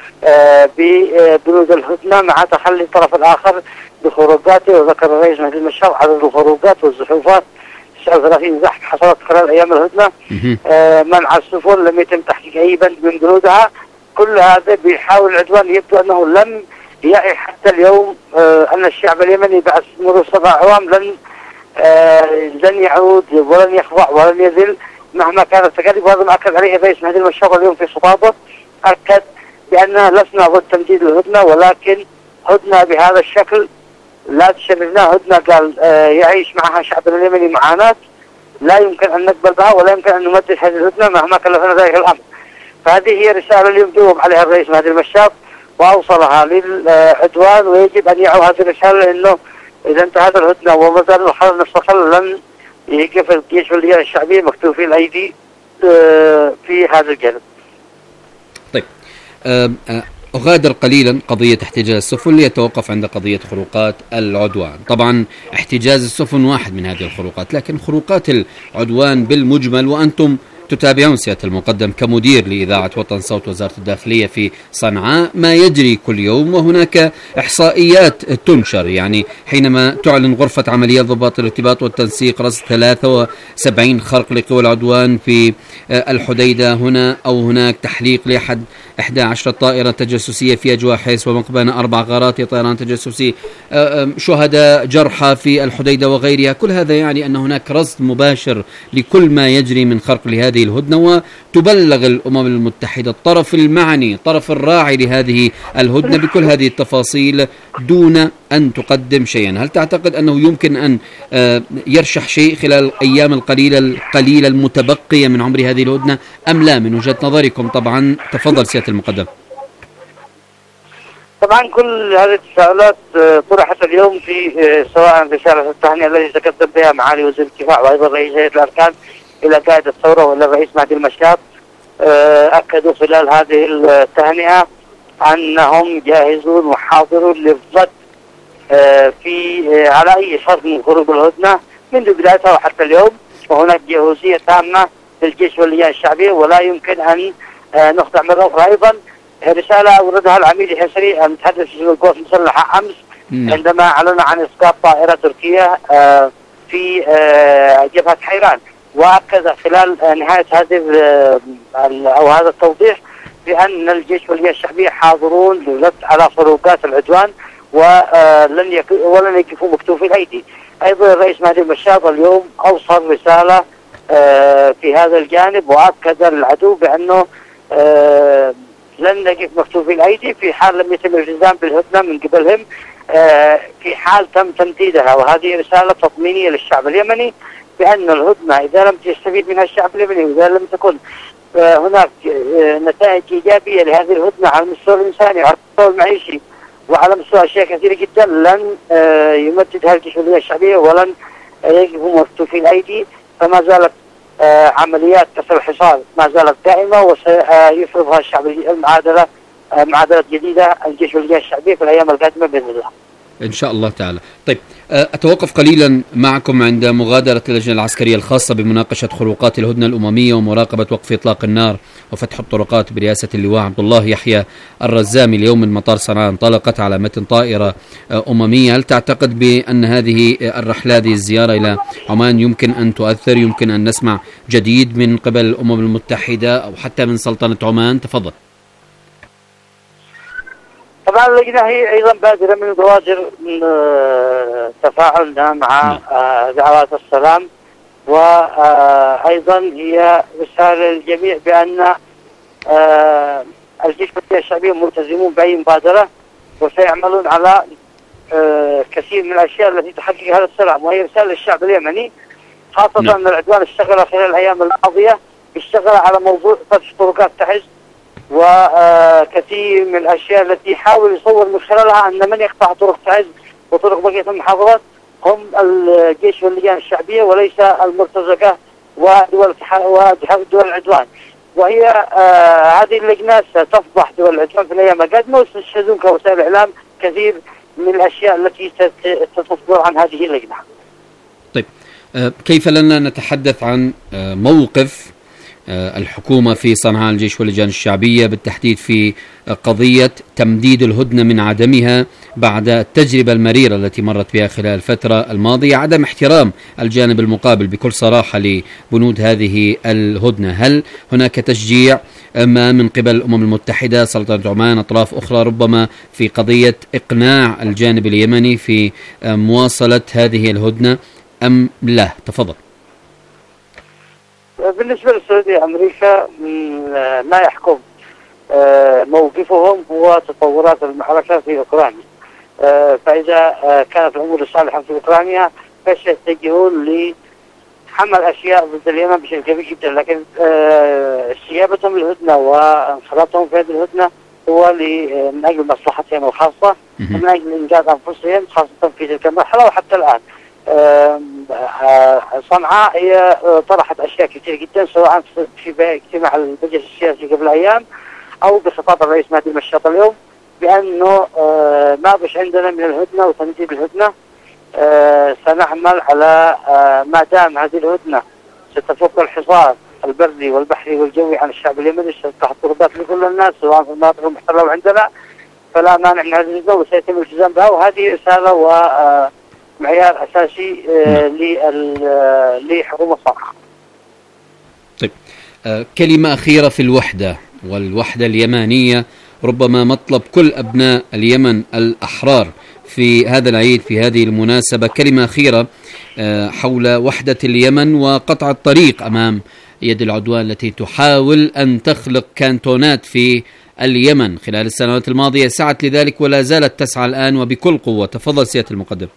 ببنود الهدنة مع تخلي الطرف الآخر بخروجاته. وذكر الرئيس مهدي البشاط عدد الخروجات والزحوفات تسعة وثلاثين زحف حصلت خلال أيام الهدنة، منع السفن لم يتم تحقيق أي بند من بنودها. كل هذا بيحاول العدوان، يبدو أنه لم يعي حتى اليوم أن الشعب اليمني بعد مرور سبع أعوام لن لن يعود ولن يخضع ولن يذل مهما كانت التكاليف. وهذا ما أكد عليه الرئيس مهدي البشاط اليوم في خطابه، أكد بأننا لسنا ضد تمديد الهدنة، ولكن هدنة بهذا الشكل لا تشرفنا. هدنة قال آه يعيش معها شعبنا اليمني معاناة، لا يمكن أن نقبل بها ولا يمكن أن نمدد هذه الهدنة مهما كلفنا ذلك الأمر. فهذه هي رسالة اليوم جاوب عليها الرئيس مهدي المشاط وأوصلها للعدوان، ويجب أن يعوا هذه الرسالة، لأنه إذا انتهت الهدنة وما زال الحرب نستقل لن يقف الجيش واللجان الشعبية مكتوفي الأيدي في هذا الجانب. طيب أغادر قليلا قضية احتجاز السفن ليتوقف عند قضية خروقات العدوان. طبعا احتجاز السفن واحد من هذه الخروقات، لكن خروقات العدوان بالمجمل، وأنتم تتابعون سيادة المقدم كمدير لإذاعة وطن صوت وزارة الداخلية في صنعاء ما يجري كل يوم، وهناك إحصائيات تنشر. يعني حينما تعلن غرفة عمليات ضباط الارتباط والتنسيق رصد ثلاثة وسبعين خرق لقوى العدوان في الحديدة هنا أو هناك، تحليق لأحد إحدى عشرة طائرة تجسسية في أجواء حيس ومقبنة، أربع غارات طيران تجسسي، شهداء جرحى في الحديدة وغيرها. كل هذا يعني أن هناك رصد مباشر لكل ما يجري من خرق لهذه الهدنة، وتبلغ الأمم المتحدة الطرف المعني الطرف الراعي لهذه الهدنة بكل هذه التفاصيل دون أن تقدم شيئا. هل تعتقد أنه يمكن أن يرشح شيء خلال الأيام القليلة القليلة المتبقية من عمر هذه الهدنة أم لا من وجهة نظركم؟ طبعا تفضل سيادة المقدم. طبعا كل هذه التساؤلات طرحت اليوم في سواء رسالة التهنئة التي تقدم بها معالي وزير الدفاع وأيضا رئيس هيئة الأركان إلى قائد الثورة وإلى الرئيس مهدي المشاط. أكدوا خلال هذه التهنئة أنهم جاهزون وحاضرون للضد في على أي شرط من خروج الهدنة منذ بدايتها وحتى اليوم، وهناك جهوزية تامة للجيش واللجان الشعبية ولا يمكن أن نخضع مرة أخرى. أيضا رسالة أوردها العميد الحسري المتحدث في القوات المسلحة أمس عندما أعلن عن إسقاط طائرة تركية في جبهة حيران، وأكد خلال نهاية هذه أو هذا التوضيح بأن الجيش واللجان الشعبية حاضرون للرد على خروقات العدوان ولن يك... ولن يكفوا مكتوفي الأيدي. أيضا الرئيس مهدي المشاط اليوم أوصل رسالة في هذا الجانب وأكد للعدو بأنه لن نقف مكتوفي الأيدي في حال لم يتم الالتزام بالهدنة من قبلهم، في حال تم تمديدها. وهذه رسالة تطمينية للشعب اليمني بأن الهدنة إذا لم يستفيد منها الشعب اليمني وإذا لم تكن هناك نتائج إيجابية لهذه الهدنة على المستوى الإنساني وعلى المستوى المعيشي وعلى مستوى أشياء كثيرة جدا لن يمددها الجيش واللجان الشعبية ولن يقفوا مكتوفي الأيدي. فما زالت عمليات كسر الحصار ما زالت دائمة وسيفرضها الشعب المعادلة معادلة جديدة الجيش واللجان الشعبية في الأيام القادمة بإذن الله إن شاء الله تعالى. طيب أتوقف قليلا معكم عند مغادرة اللجنة العسكرية الخاصة بمناقشة خروقات الهدنة الأممية ومراقبة وقف إطلاق النار وفتح الطرقات برئاسة اللواء عبد الله يحيى الرزامي. اليوم من مطار صنعاء انطلقت على متن طائرة أممية. هل تعتقد بأن هذه الرحلة هذه الزيارة إلى عمان يمكن أن تؤثر، يمكن أن نسمع جديد من قبل الأمم المتحدة أو حتى من سلطنة عمان؟ تفضل. طبعا اللجنة هي أيضا بادرة من بوادر من تفاعلنا مع دعوات السلام، وأيضا هي رسالة للجميع بأن الجيش واللجان الشعبية ملتزمون بأي مبادرة وسيعملون على كثير من الأشياء التي تحقق هذا السلام. وهي رسالة للشعب اليمني خاصة م. أن العدوان اشتغل خلال الأيام الماضية اشتغل على موضوع فتح طرقات تعز وكثير من الأشياء التي يحاول يصور من خلالها أن من يقطع طرق تعز وطرق بقية المحافظات هم الجيش واللجان الشعبية وليس المرتزقة ودول ودول العدوان. وهي آه هذه اللجنة ستفضح دول العدوان في الأيام القادمة وستشهدون كوسائل الإعلام كثير من الأشياء التي ستصدر عن هذه اللجنة. طيب آه كيف لنا نتحدث عن آه موقف الحكومة في صنعاء الجيش واللجان الشعبية بالتحديد في قضية تمديد الهدنة من عدمها بعد التجربة المريرة التي مرت بها خلال الفترة الماضية، عدم احترام الجانب المقابل بكل صراحة لبنود هذه الهدنة؟ هل هناك تشجيع ما من قبل الأمم المتحدة، سلطنة عمان، أطراف أخرى ربما في قضية إقناع الجانب اليمني في مواصلة هذه الهدنة أم لا؟ تفضل. بالنسبة للسعودية أمريكا ما يحكم موقفهم هو تطورات المعركة في أوكرانيا، فإذا كانت الأمور صالحة في أوكرانيا فسيتجهون حمل أشياء ضد اليمن بشكل كبير جدا، لكن آه استجابتهم للهدنة وانخراطهم في هذه الهدنة هو من أجل مصلحتهم الخاصة ومن أجل إنجاز أنفسهم خاصة في تلك المرحلة. وحتى الآن صنعاء هي طرحت أشياء كثير جدا، سواء في اجتماع المجلس السياسي قبل أيام أو بخطاب الرئيس مهدي مشاط اليوم، بأنه ما بش عندنا من الهدنة وتنجيب الهدنة. سنعمل على ما دام هذه الهدنة ستفك الحصار البري والبحري والجوي عن الشعب اليمني، ستفتح الطرقات لكل الناس سواء في المناطق المحتلة أو عندنا، فلا مانع من هذه الهدنة وسيتم الالتزام بها. وهذه رسالة ومعيار أساسي لحكومة صنعاء. طيب، كلمة أخيرة في الوحدة والوحدة اليمانية، ربما مطلب كل أبناء اليمن الأحرار في هذا العيد، في هذه المناسبة، كلمة أخيرة حول وحدة اليمن وقطع الطريق أمام يد العدوان التي تحاول أن تخلق كانتونات في اليمن خلال السنوات الماضية. سعت لذلك ولا زالت تسعى الآن وبكل قوة. تفضل سيادة المقدم.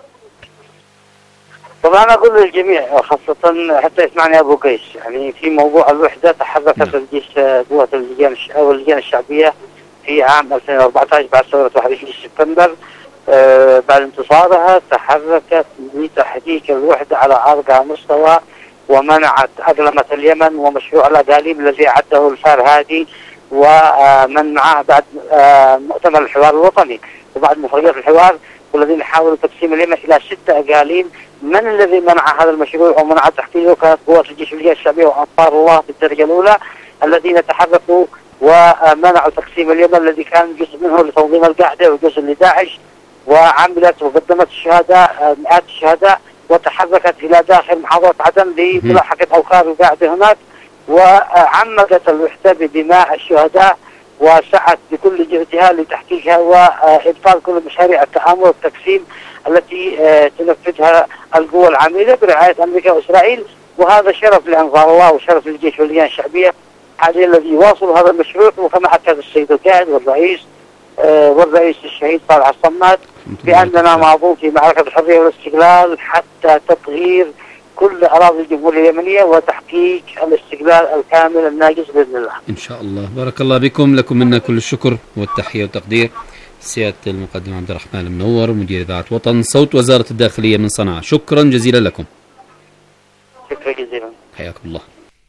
طبعا أقول للجميع خاصة حتى يسمعني أبو قيس، يعني في موضوع الوحدة تحركت الجيش قوة اللجان أو اللجان الشعبية في عام ألفين وأربعة عشر بعد ثورة واحد وعشرين سبتمبر. آه بعد انتصارها تحركت لتحقيق الوحدة على أرقى مستوى، ومنعت أقلمة اليمن ومشروع الأقاليم الذي أعده الفرهادي ومن معه بعد آه مؤتمر الحوار الوطني وبعد مخرجات الحوار، والذين حاولوا تقسيم اليمن إلى ستة أقاليم. من الذي منع هذا المشروع ومنع تحقيقه؟ كانت قوات الجيش اللجان الشعبية وأنصار الله بالدرجة الأولى، الذين تحركوا ومنعوا تقسيم اليمن الذي كان جزء منه لتنظيم القاعدة وجزء لداعش، وعملت وقدمت الشهداء مئات الشهداء وتحركت إلى داخل محافظة عدن لملاحقة أوكار القاعدة هناك، وعمقت الوحدة بدماء الشهداء وسعت بكل جهدها لتحقيقها وإبطال كل مشاريع التآمر والتقسيم التي تنفذها القوى العميلة برعاية أمريكا وإسرائيل. وهذا شرف لأنصار الله وشرف للجيش واللجان الشعبية حاليا الذي يواصل هذا المشروع، وكما أكد السيد القائد والرئيس آه والرئيس الشهيد صالح الصماد بأننا ماضون في معركة الحرية والاستقلال حتى تطهير كل أراضي الجمهورية اليمنية وتحقيق الاستقلال الكامل الناجز بإذن الله إن شاء الله. بارك الله بكم، لكم منا كل الشكر والتحية والتقدير. سيادة المقدم عبد الرحمن المنور مدير إذاعة وطن صوت وزارة الداخلية من صنعاء، شكرا جزيلا لكم. شكرا جزيلا، حياكم الله.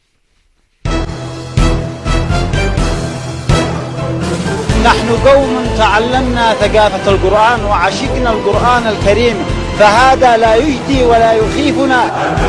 نحن قوم تعلمنا ثقافة القرآن وعشقنا القرآن الكريم، فهذا لا يجدي ولا يخيفنا.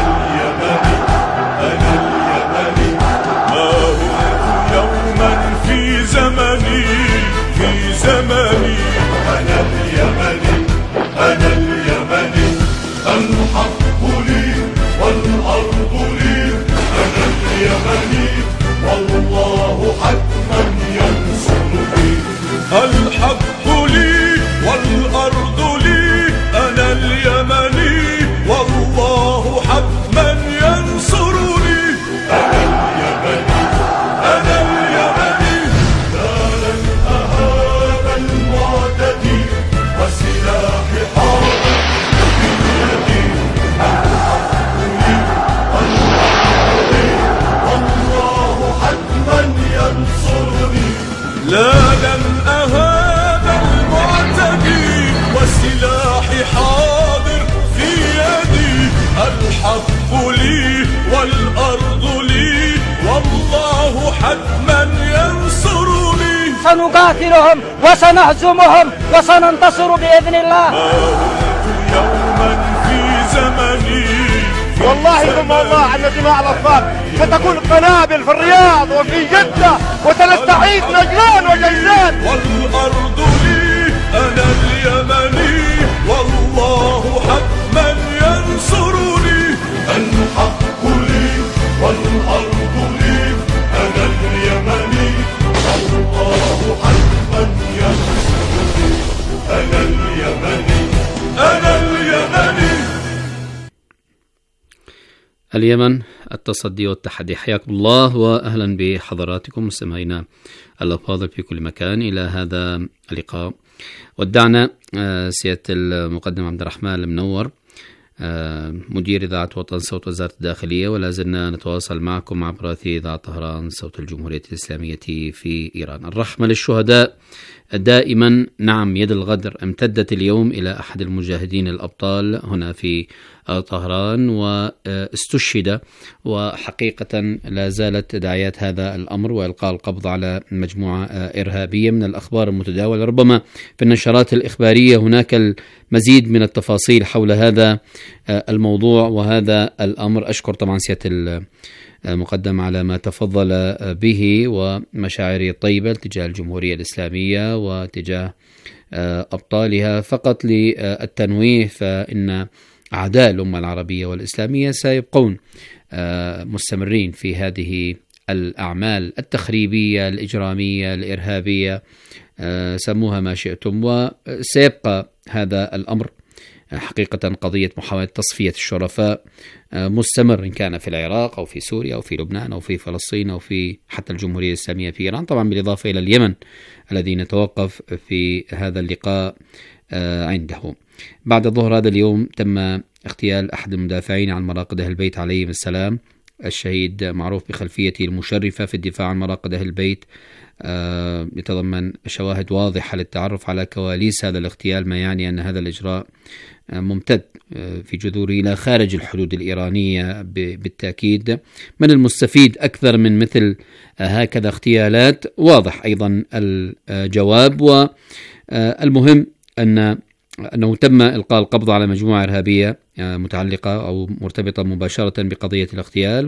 ما هو يوما في زمني في زمني أنا اليمني أنا اليمني الحق لي والأرض لي أنا اليمني والله حتما ينصرني. الحق لي والأرض لي أنا اليمني والله حتما ينصرني. أنا اليمني أنا اليمني لا لن أهاب المعتدي وسلاحي حاضر في يدي. الحق لي والأرض لي والله حتما ينصرني. لا لن أهاب المعتدي وسلاحي حاضر في يدي. الحق لي والأرض لي والله حتما ينصرني. سنقاتلهم وسنهزمهم وسننتصر بإذن الله. ما هو يوما في زمني والله ثم والله الذي مع الأطفال ستكون قنابل في الرياض وفي جدة وسنستعيد نجران وجيزان. والأرض لي أنا اليمني والله حتما ينصرني. الحق لي والأرض لي أنا اليمني والله حتما ينصرني. أنا اليمني أنا اليمني. اليمن التصدي والتحدي. حياكم الله وأهلا بحضراتكم مستمعينا الأفاضل في كل مكان إلى هذا اللقاء. ودعنا سيادة المقدم عبد الرحمن المنور مدير إذاعة وطن صوت وزارة الداخلية، ولا زلنا نتواصل معكم عبر أثير إذاعة طهران صوت الجمهورية الإسلامية في إيران. الرحمة للشهداء دائما، نعم يد الغدر امتدت اليوم إلى أحد المجاهدين الأبطال هنا في طهران واستشهد، وحقيقة لا زالت داعيات هذا الأمر وإلقاء القبض على مجموعة إرهابية. من الأخبار المتداولة ربما في النشرات الإخبارية هناك المزيد من التفاصيل حول هذا الموضوع وهذا الأمر. أشكر طبعا سيادة المقدم على ما تفضل به ومشاعري الطيبة تجاه الجمهورية الإسلامية وتجاه أبطالها. فقط للتنويه فإن أعداء الأمة العربية والإسلامية سيبقون مستمرين في هذه الأعمال التخريبية الإجرامية الإرهابية، سموها ما شئتم، وسيبقى هذا الأمر حقيقة قضية محاولة تصفية الشرفاء مستمر، إن كان في العراق أو في سوريا أو في لبنان أو في فلسطين أو في حتى الجمهورية الإسلامية في إيران، طبعا بالإضافة إلى اليمن الذي نتوقف في هذا اللقاء عنده. بعد الظهر هذا اليوم تم اغتيال أحد المدافعين عن مراقد أهل البيت عليهم السلام، الشهيد معروف بخلفيته المشرفة في الدفاع عن مراقد أهل البيت، آه يتضمن شواهد واضحة للتعرف على كواليس هذا الاغتيال، ما يعني أن هذا الإجراء آه ممتد آه في جذوره إلى خارج الحدود الإيرانية بالتأكيد. من المستفيد أكثر من مثل آه هكذا اغتيالات؟ واضح أيضا الجواب، والمهم أن أنه تم إلقاء القبض على مجموعة إرهابية متعلقة أو مرتبطة مباشرة بقضية الاغتيال.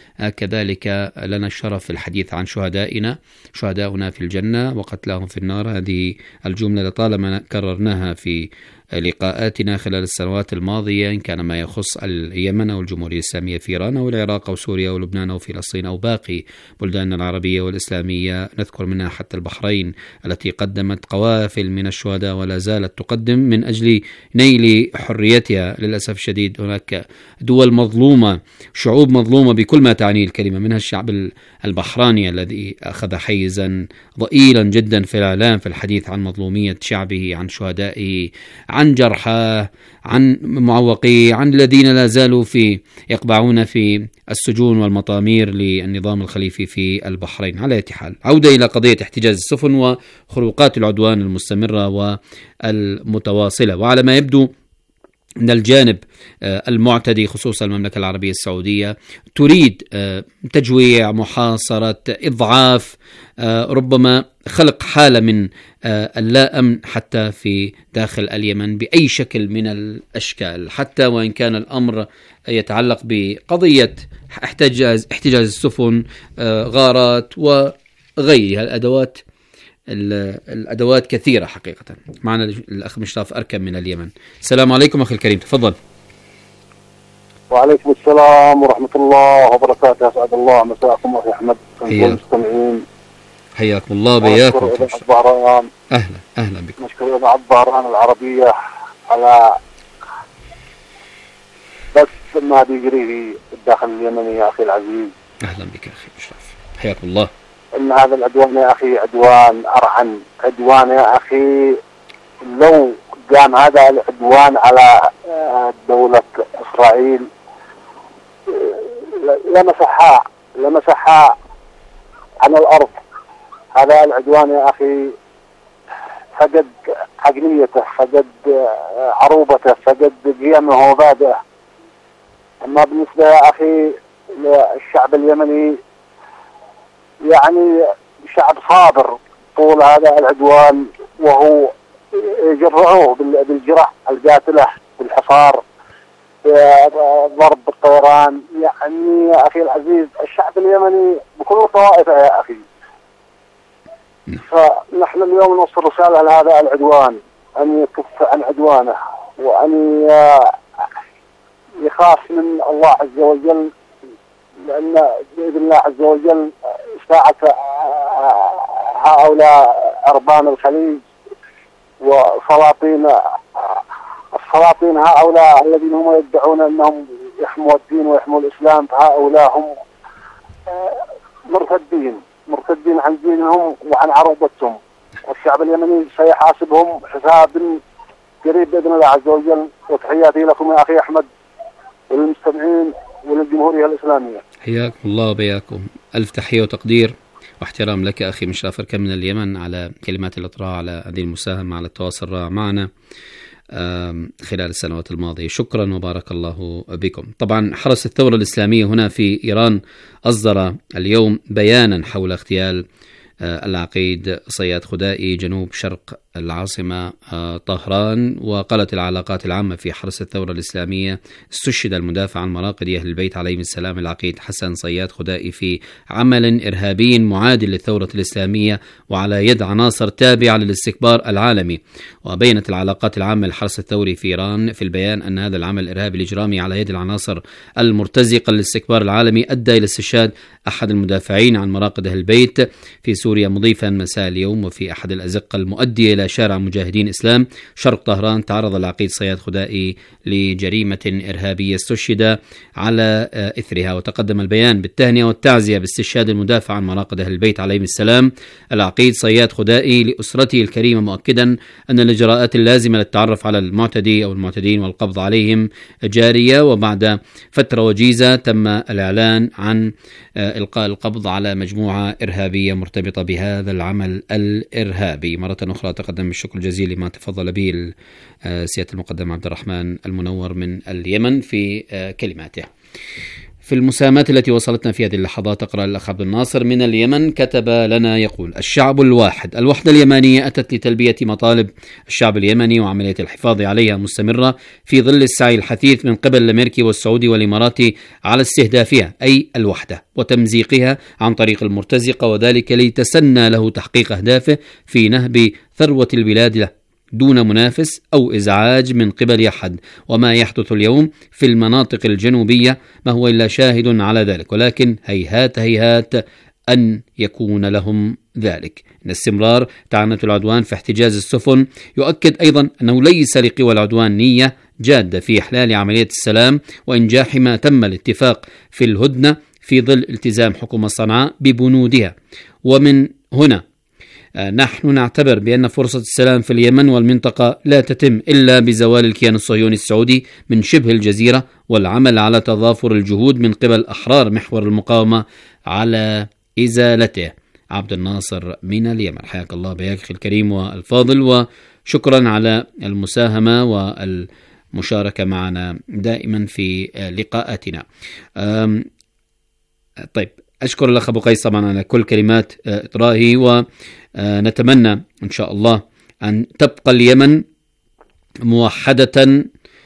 وكذلك لنا الشرف في الحديث عن شهدائنا شهداؤنا في الجنة وقتلاهم في النار. هذه الجملة لطالما كررناها في لقاءاتنا خلال السنوات الماضية، إن كان ما يخص اليمن أو الجمهورية الإسلامية في إيران أو العراق أو سوريا أو لبنان أو فلسطين أو باقي بلداننا العربية والإسلامية، نذكر منها حتى البحرين التي قدمت قوافل من الشهداء ولا زالت تقدم من أجل نيل حريتها. للأسف الشديد هناك دول مظلومة، شعوب مظلومة بكل ما تعنيه الكلمة، منها الشعب البحراني الذي أخذ حيزا ضئيلا جدا في الإعلام في الحديث عن مظلومية شعبه، عن شهدائه، عن جرحاه، عن معوقيه، عن الذين لا زالوا في يقبعون في السجون والمطامير للنظام الخليفي في البحرين. على أي حال، عودة إلى قضية احتجاز السفن وخروقات العدوان المستمرة والمتواصلة. وعلى ما يبدو أن الجانب المعتدي خصوصا المملكة العربية السعودية تريد تجويع، محاصرة، إضعاف، ربما خلق حالة من اللا أمن حتى في داخل اليمن بأي شكل من الأشكال، حتى وإن كان الأمر يتعلق بقضية احتجاز احتجاز السفن، غارات وغيرها. الأدوات الأدوات كثيرة حقيقة. معنا الأخ مشرف أركب من اليمن. السلام عليكم أخي الكريم، تفضل. وعليكم السلام ورحمة الله وبركاته. أسعد الله مساءكم أخي أحمد والمستمعين. حياكم الله بياكم. أهلا أهلا بكم. نشكر إذاعة الظهران العربية على بس ما بيجري في الداخل اليمني يا أخي العزيز. أهلا بك أخي مشرف، حياكم الله. إن هذا العدوان يا أخي عدوان أرعن، عدوان يا أخي لو قام هذا العدوان على دولة إسرائيل لمسحها لمسحها عن الأرض. هذا العدوان يا أخي فقد عقليته، فقد عروبته، فقد قيمه وبادئه. أما بالنسبة يا أخي للشعب اليمني يعني شعب صابر طول هذا العدوان، وهو يجرعوه بالجرح القاتلة، بالحصار، ضرب بالطيران. يعني يا أخي العزيز الشعب اليمني بكل طوائفه يا أخي. فنحن اليوم نوصل رسالة لهذا العدوان أن يكف عن عدوانه، وأن يخاف من الله عز وجل، لأن بإذن الله عز وجل ساعة هؤلاء أربان الخليج وسلاطين السلاطين هؤلاء الذين هم يدعون أنهم يحموا الدين ويحموا الإسلام، فهؤلاء هم مرتدين مرتدين عن دينهم وعن عروبتهم، والشعب اليمني سيحاسبهم حساب قريب بإذن الله عز وجل. وتحياتي لكم يا أخي أحمد وللمستمعين وللجمهورية الإسلامية. حياكم الله وبياكم. ألف تحية وتقدير واحترام لك أخي مشرف أركان من اليمن على كلمات الإطراء على هذه المساهمة على التواصل الرائع معنا خلال السنوات الماضية. شكرا وبارك الله بكم. طبعا حرس الثورة الإسلامية هنا في إيران أصدر اليوم بيانا حول اغتيال العقيد صياد خدائي جنوب شرق العاصمة طهران. وقالت العلاقات العامة في حرس الثورة الإسلامية استشهد المدافع عن مراقد أهل البيت عليهم السلام العقيد حسن صياد خدائي في عمل إرهابي معادل للثورة الإسلامية وعلى يد عناصر تابعة للاستكبار العالمي. وبينت العلاقات العامة للحرس الثوري في إيران في البيان أن هذا العمل الإرهابي الإجرامي على يد العناصر المرتزقة للاستكبار العالمي أدى إلى استشهاد أحد المدافعين عن مراقد أهل البيت في سوريا، مضيفا مساء اليوم وفي أحد الأزقة المؤدية إلى شارع مجاهدين إسلام شرق طهران تعرض العقيد صياد خدائي لجريمة إرهابية استشهد على إثرها. وتقدم البيان بالتهنئة والتعزية باستشهاد المدافع عن مراقد أهل البيت عليهم السلام العقيد صياد خدائي لأسرته الكريمة، مؤكدا أن الإجراءات اللازمة للتعرف على المعتدي أو المعتدين والقبض عليهم جارية. وبعد فترة وجيزة تم الإعلان عن إلقاء القبض على مجموعة إرهابية مرتبطة بهذا العمل الإرهابي. مرة أخرى تقدم بالشكر الجزيل لما تفضل به سيادة المقدم عبد الرحمن المنور من اليمن في كلماته. في المساهمات التي وصلتنا في هذه اللحظات أقرأ الأخ عبد الناصر من اليمن كتب لنا يقول: الشعب الواحد. الوحدة اليمنية أتت لتلبية مطالب الشعب اليمني وعملية الحفاظ عليها مستمرة في ظل السعي الحثيث من قبل الأمريكي والسعودي والإماراتي على استهدافها أي الوحدة وتمزيقها عن طريق المرتزقة، وذلك ليتسنى له تحقيق أهدافه في نهب ثروة البلاد له دون منافس أو إزعاج من قبل أحد. وما يحدث اليوم في المناطق الجنوبية ما هو إلا شاهد على ذلك، ولكن هيهات هيهات أن يكون لهم ذلك. إن استمرار تعنت العدوان في احتجاز السفن يؤكد أيضا أنه ليس لقوى العدوان نية جادة في إحلال عملية السلام وإنجاح ما تم الاتفاق في الهدنة في ظل التزام حكومة صنعاء ببنودها. ومن هنا نحن نعتبر بأن فرصة السلام في اليمن والمنطقة لا تتم إلا بزوال الكيان الصهيوني السعودي من شبه الجزيرة والعمل على تضافر الجهود من قبل أحرار محور المقاومة على إزالته. عبد الناصر من اليمن. حياك الله بياك الكريم والفاضل، وشكرا على المساهمة والمشاركة معنا دائما في لقاءاتنا. طيب، أشكر الأخ أبو قيس طبعا على كل كلمات إطرائه، ونتمنى إن شاء الله أن تبقى اليمن موحدة،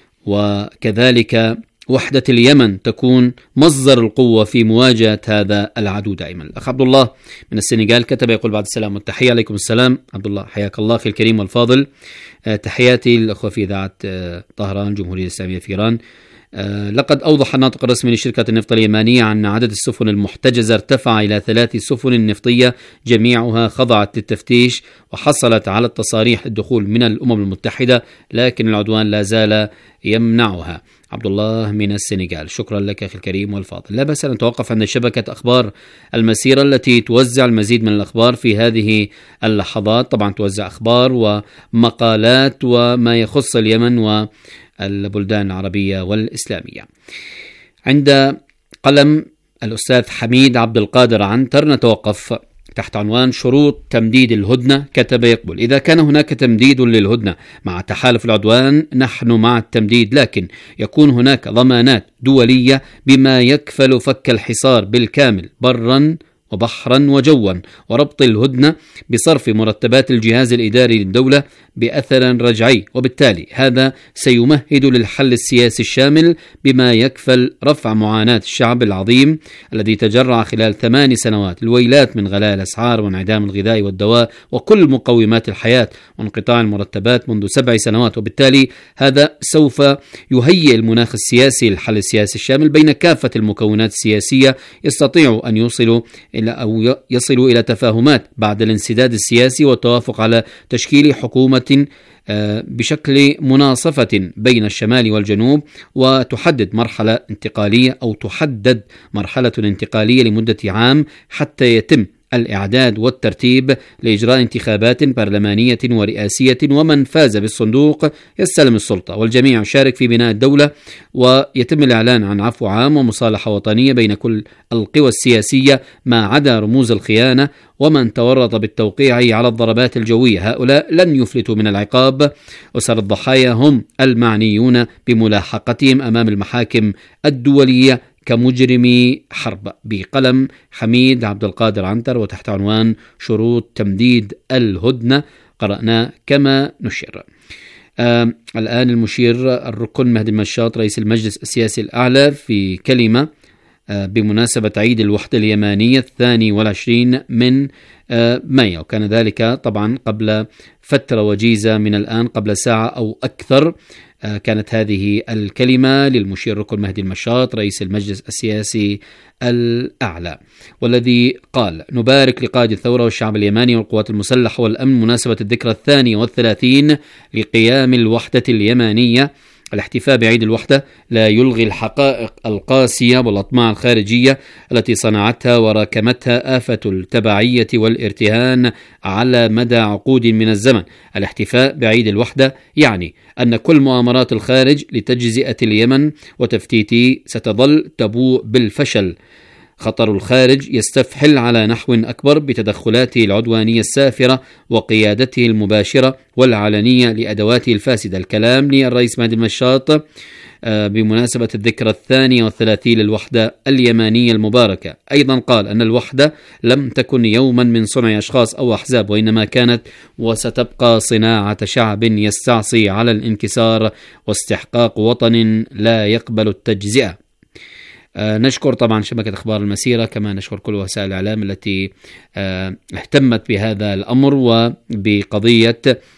وكذلك وحدة اليمن تكون مصدر القوة في مواجهة هذا العدو دائما. الأخ عبد الله من السنغال كتب يقول: بعد السلام والتحية. عليكم السلام عبد الله، حياك الله أخي الكريم والفاضل. تحياتي للأخوة في إذاعة طهران الجمهورية الإسلامية في إيران. أه لقد أوضح الناطق الرسمي لشركة النفط اليمانية أن عدد السفن المحتجزة ارتفع إلى ثلاث سفن نفطية جميعها خضعت للتفتيش وحصلت على التصاريح للدخول من الأمم المتحدة، لكن العدوان لا زال يمنعها. عبد الله من السنغال. شكرا لك أخي الكريم والفاضل. لا بأس أن نتوقف عند شبكة أخبار المسيرة التي توزع المزيد من الأخبار في هذه اللحظات. طبعا توزع أخبار ومقالات وما يخص اليمن والبلدان العربية والإسلامية. عند قلم الأستاذ حميد عبد القادر عنتر نتوقف تحت عنوان شروط تمديد الهدنة. كتب يقول: إذا كان هناك تمديد للهدنة مع تحالف العدوان نحن مع التمديد، لكن يكون هناك ضمانات دولية بما يكفل فك الحصار بالكامل برا وبحرا وجوا، وربط الهدنة بصرف مرتبات الجهاز الإداري للدولة بأثر رجعي، وبالتالي هذا سيمهد للحل السياسي الشامل بما يكفل رفع معاناة الشعب العظيم الذي تجرع خلال ثمان سنوات الويلات من غلاء الأسعار وانعدام الغذاء والدواء وكل مقومات الحياة وانقطاع المرتبات منذ سبع سنوات، وبالتالي هذا سوف يهيئ المناخ السياسي للحل السياسي الشامل بين كافة المكونات السياسية يستطيعوا أن يوصلوا إلى أو يصلوا إلى تفاهمات بعد الانسداد السياسي والتوافق على تشكيل حكومة بشكل مناصفة بين الشمال والجنوب، وتحدد مرحلة انتقالية أو تحدد مرحلة انتقالية لمدة عام حتى يتم الإعداد والترتيب لإجراء انتخابات برلمانية ورئاسية، ومن فاز بالصندوق يستلم السلطة، والجميع يشارك في بناء الدولة، ويتم الإعلان عن عفو عام ومصالحة وطنية بين كل القوى السياسية ما عدا رموز الخيانة ومن تورط بالتوقيع على الضربات الجوية. هؤلاء لن يفلتوا من العقاب، أسر الضحايا هم المعنيون بملاحقتهم أمام المحاكم الدولية كمجرمي حرب. بقلم حميد عبد القادر عنتر، وتحت عنوان شروط تمديد الهدنة، قرأنا كما نشر. آه الآن المشير الركن مهدي المشاط رئيس المجلس السياسي الأعلى في كلمة آه بمناسبة عيد الوحدة اليمانية الثاني والعشرين من آه مايو، وكان ذلك طبعا قبل فترة وجيزة من الآن، قبل ساعة أو أكثر. آه كانت هذه الكلمة للمشير الركن مهدي المشاط رئيس المجلس السياسي الأعلى، والذي قال: نبارك لقائد الثورة والشعب اليماني والقوات المسلحة والأمن مناسبة الذكرى الثانية والثلاثين لقيام الوحدة اليمانية. الاحتفاء بعيد الوحدة لا يلغي الحقائق القاسية والأطماع الخارجية التي صنعتها وراكمتها آفة التبعية والارتهان على مدى عقود من الزمن. الاحتفاء بعيد الوحدة يعني أن كل مؤامرات الخارج لتجزئة اليمن وتفتيته ستظل تبوء بالفشل. خطر الخارج يستفحل على نحو أكبر بتدخلاته العدوانية السافرة وقيادته المباشرة والعلنية لأدواته الفاسدة. الكلام للرئيس مهدي المشاط بمناسبة الذكرى الثانية والثلاثين للوحدة اليمانية المباركة. أيضا قال أن الوحدة لم تكن يوما من صنع أشخاص أو أحزاب، وإنما كانت وستبقى صناعة شعب يستعصي على الانكسار واستحقاق وطن لا يقبل التجزئة. آه نشكر طبعا شبكة أخبار المسيرة، كما نشكر كل وسائل الإعلام التي آه اهتمت بهذا الأمر وبقضية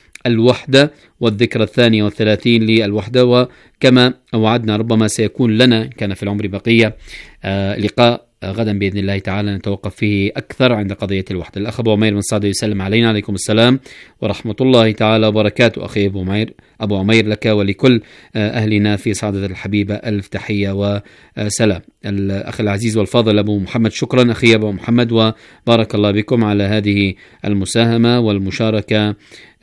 الوحدة والذكرى الثانية والثلاثين للوحدة. وكما وعدنا ربما سيكون لنا كان في العمر بقية آه لقاء غدا بإذن الله تعالى نتوقف فيه أكثر عند قضية الوحدة. الأخ أبو عمير من صعدة يسلم علينا. عليكم السلام ورحمة الله تعالى وبركاته. أخي أبو عمير أبو عمير لك ولكل أهلنا في صعدة الحبيبة ألف تحية وسلام. الأخ العزيز والفاضل أبو محمد، شكرا أخي أبو محمد، وبارك الله بكم على هذه المساهمة والمشاركة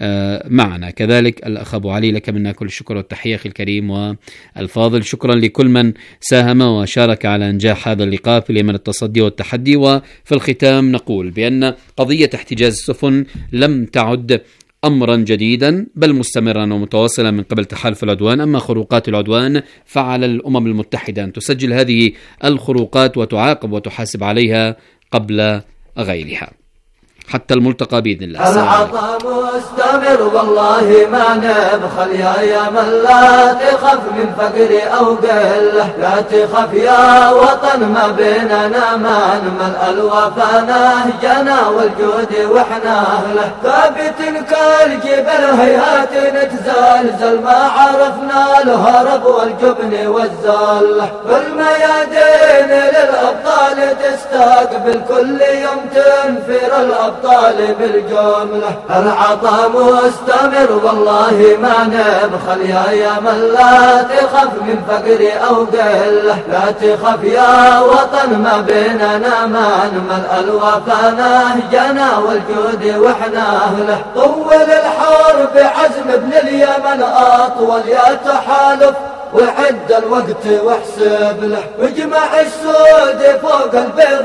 معنا. كذلك الأخ أبو علي، لك منا كل الشكر والتحية أخي الكريم والفاضل. شكرا لكل من ساهم وشارك على إنجاح هذا اللقاء في اليمن التصدي والتحدي. وفي الختام نقول بأن قضية احتجاز السفن لم تعد أمرا جديدا، بل مستمرا ومتواصلا من قبل تحالف العدوان. أما خروقات العدوان فعلى الأمم المتحدة أن تسجل هذه الخروقات وتعاقب وتحاسب عليها قبل غيرها. حتى الملتقى بإذن الله. العطاء مستمر والله ما نبخل يا من لا تخف من فقر أو قله، لا تخف يا وطن ما بيننا ما نمل الوفا نهجنا والجود وإحنا أهله، ثابت كالجبل هيهات نتزلزل ما عرفنا الهرب والجبن والزله، بالميادين للأبطال تستقبل كل يوم تنفر الأبطال طالب الجملة. العطاء مستمر والله ما نبخل يا من لا تخف من فقر أو قله، لا تخف يا وطن ما بيننا ما نمل الوفا نهجنا والجود وإحنا أهله، طول الحرب عزم ابن اليمن أطول يا تحالف وعد الوقت واحسب له، واجمع السود فوق البيض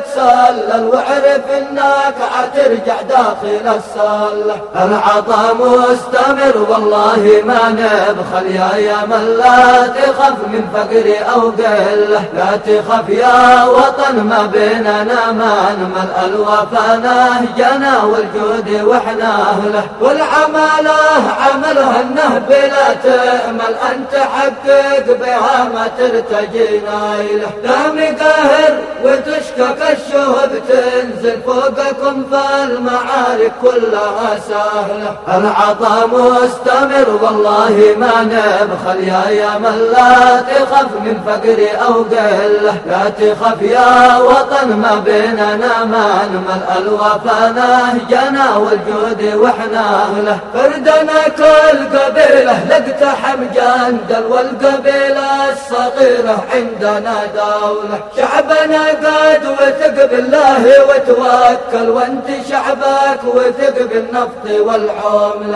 وتسلل واعرف انك عترجع داخل السله. العطاء مستمر والله ما نبخل يا من لا تخف من فقر او قله، لا تخف يا وطن ما بيننا ما نمل الوفا نهجنا والجود واحنا اهله، والعماله عملها انه بلا تامل انت حق حقق بها ما ترتجي نايله، لا مقاهر وتشكك الشهب تنزل فوقكم فالمعارك كلها سهله. العطاء مستمر والله ما نبخل يا من لا تخف من فقر او قله، لا تخف يا وطن ما بيننا ما نمل الوفا نهجنا والجود واحنا اهله، فردنا كل قبيله لقتحم جندل والقبيلة الصغيرة عندنا دولة. شعبنا قاد وثق بالله وتوكل، وانت شعبك وثق بالنفط والعملة.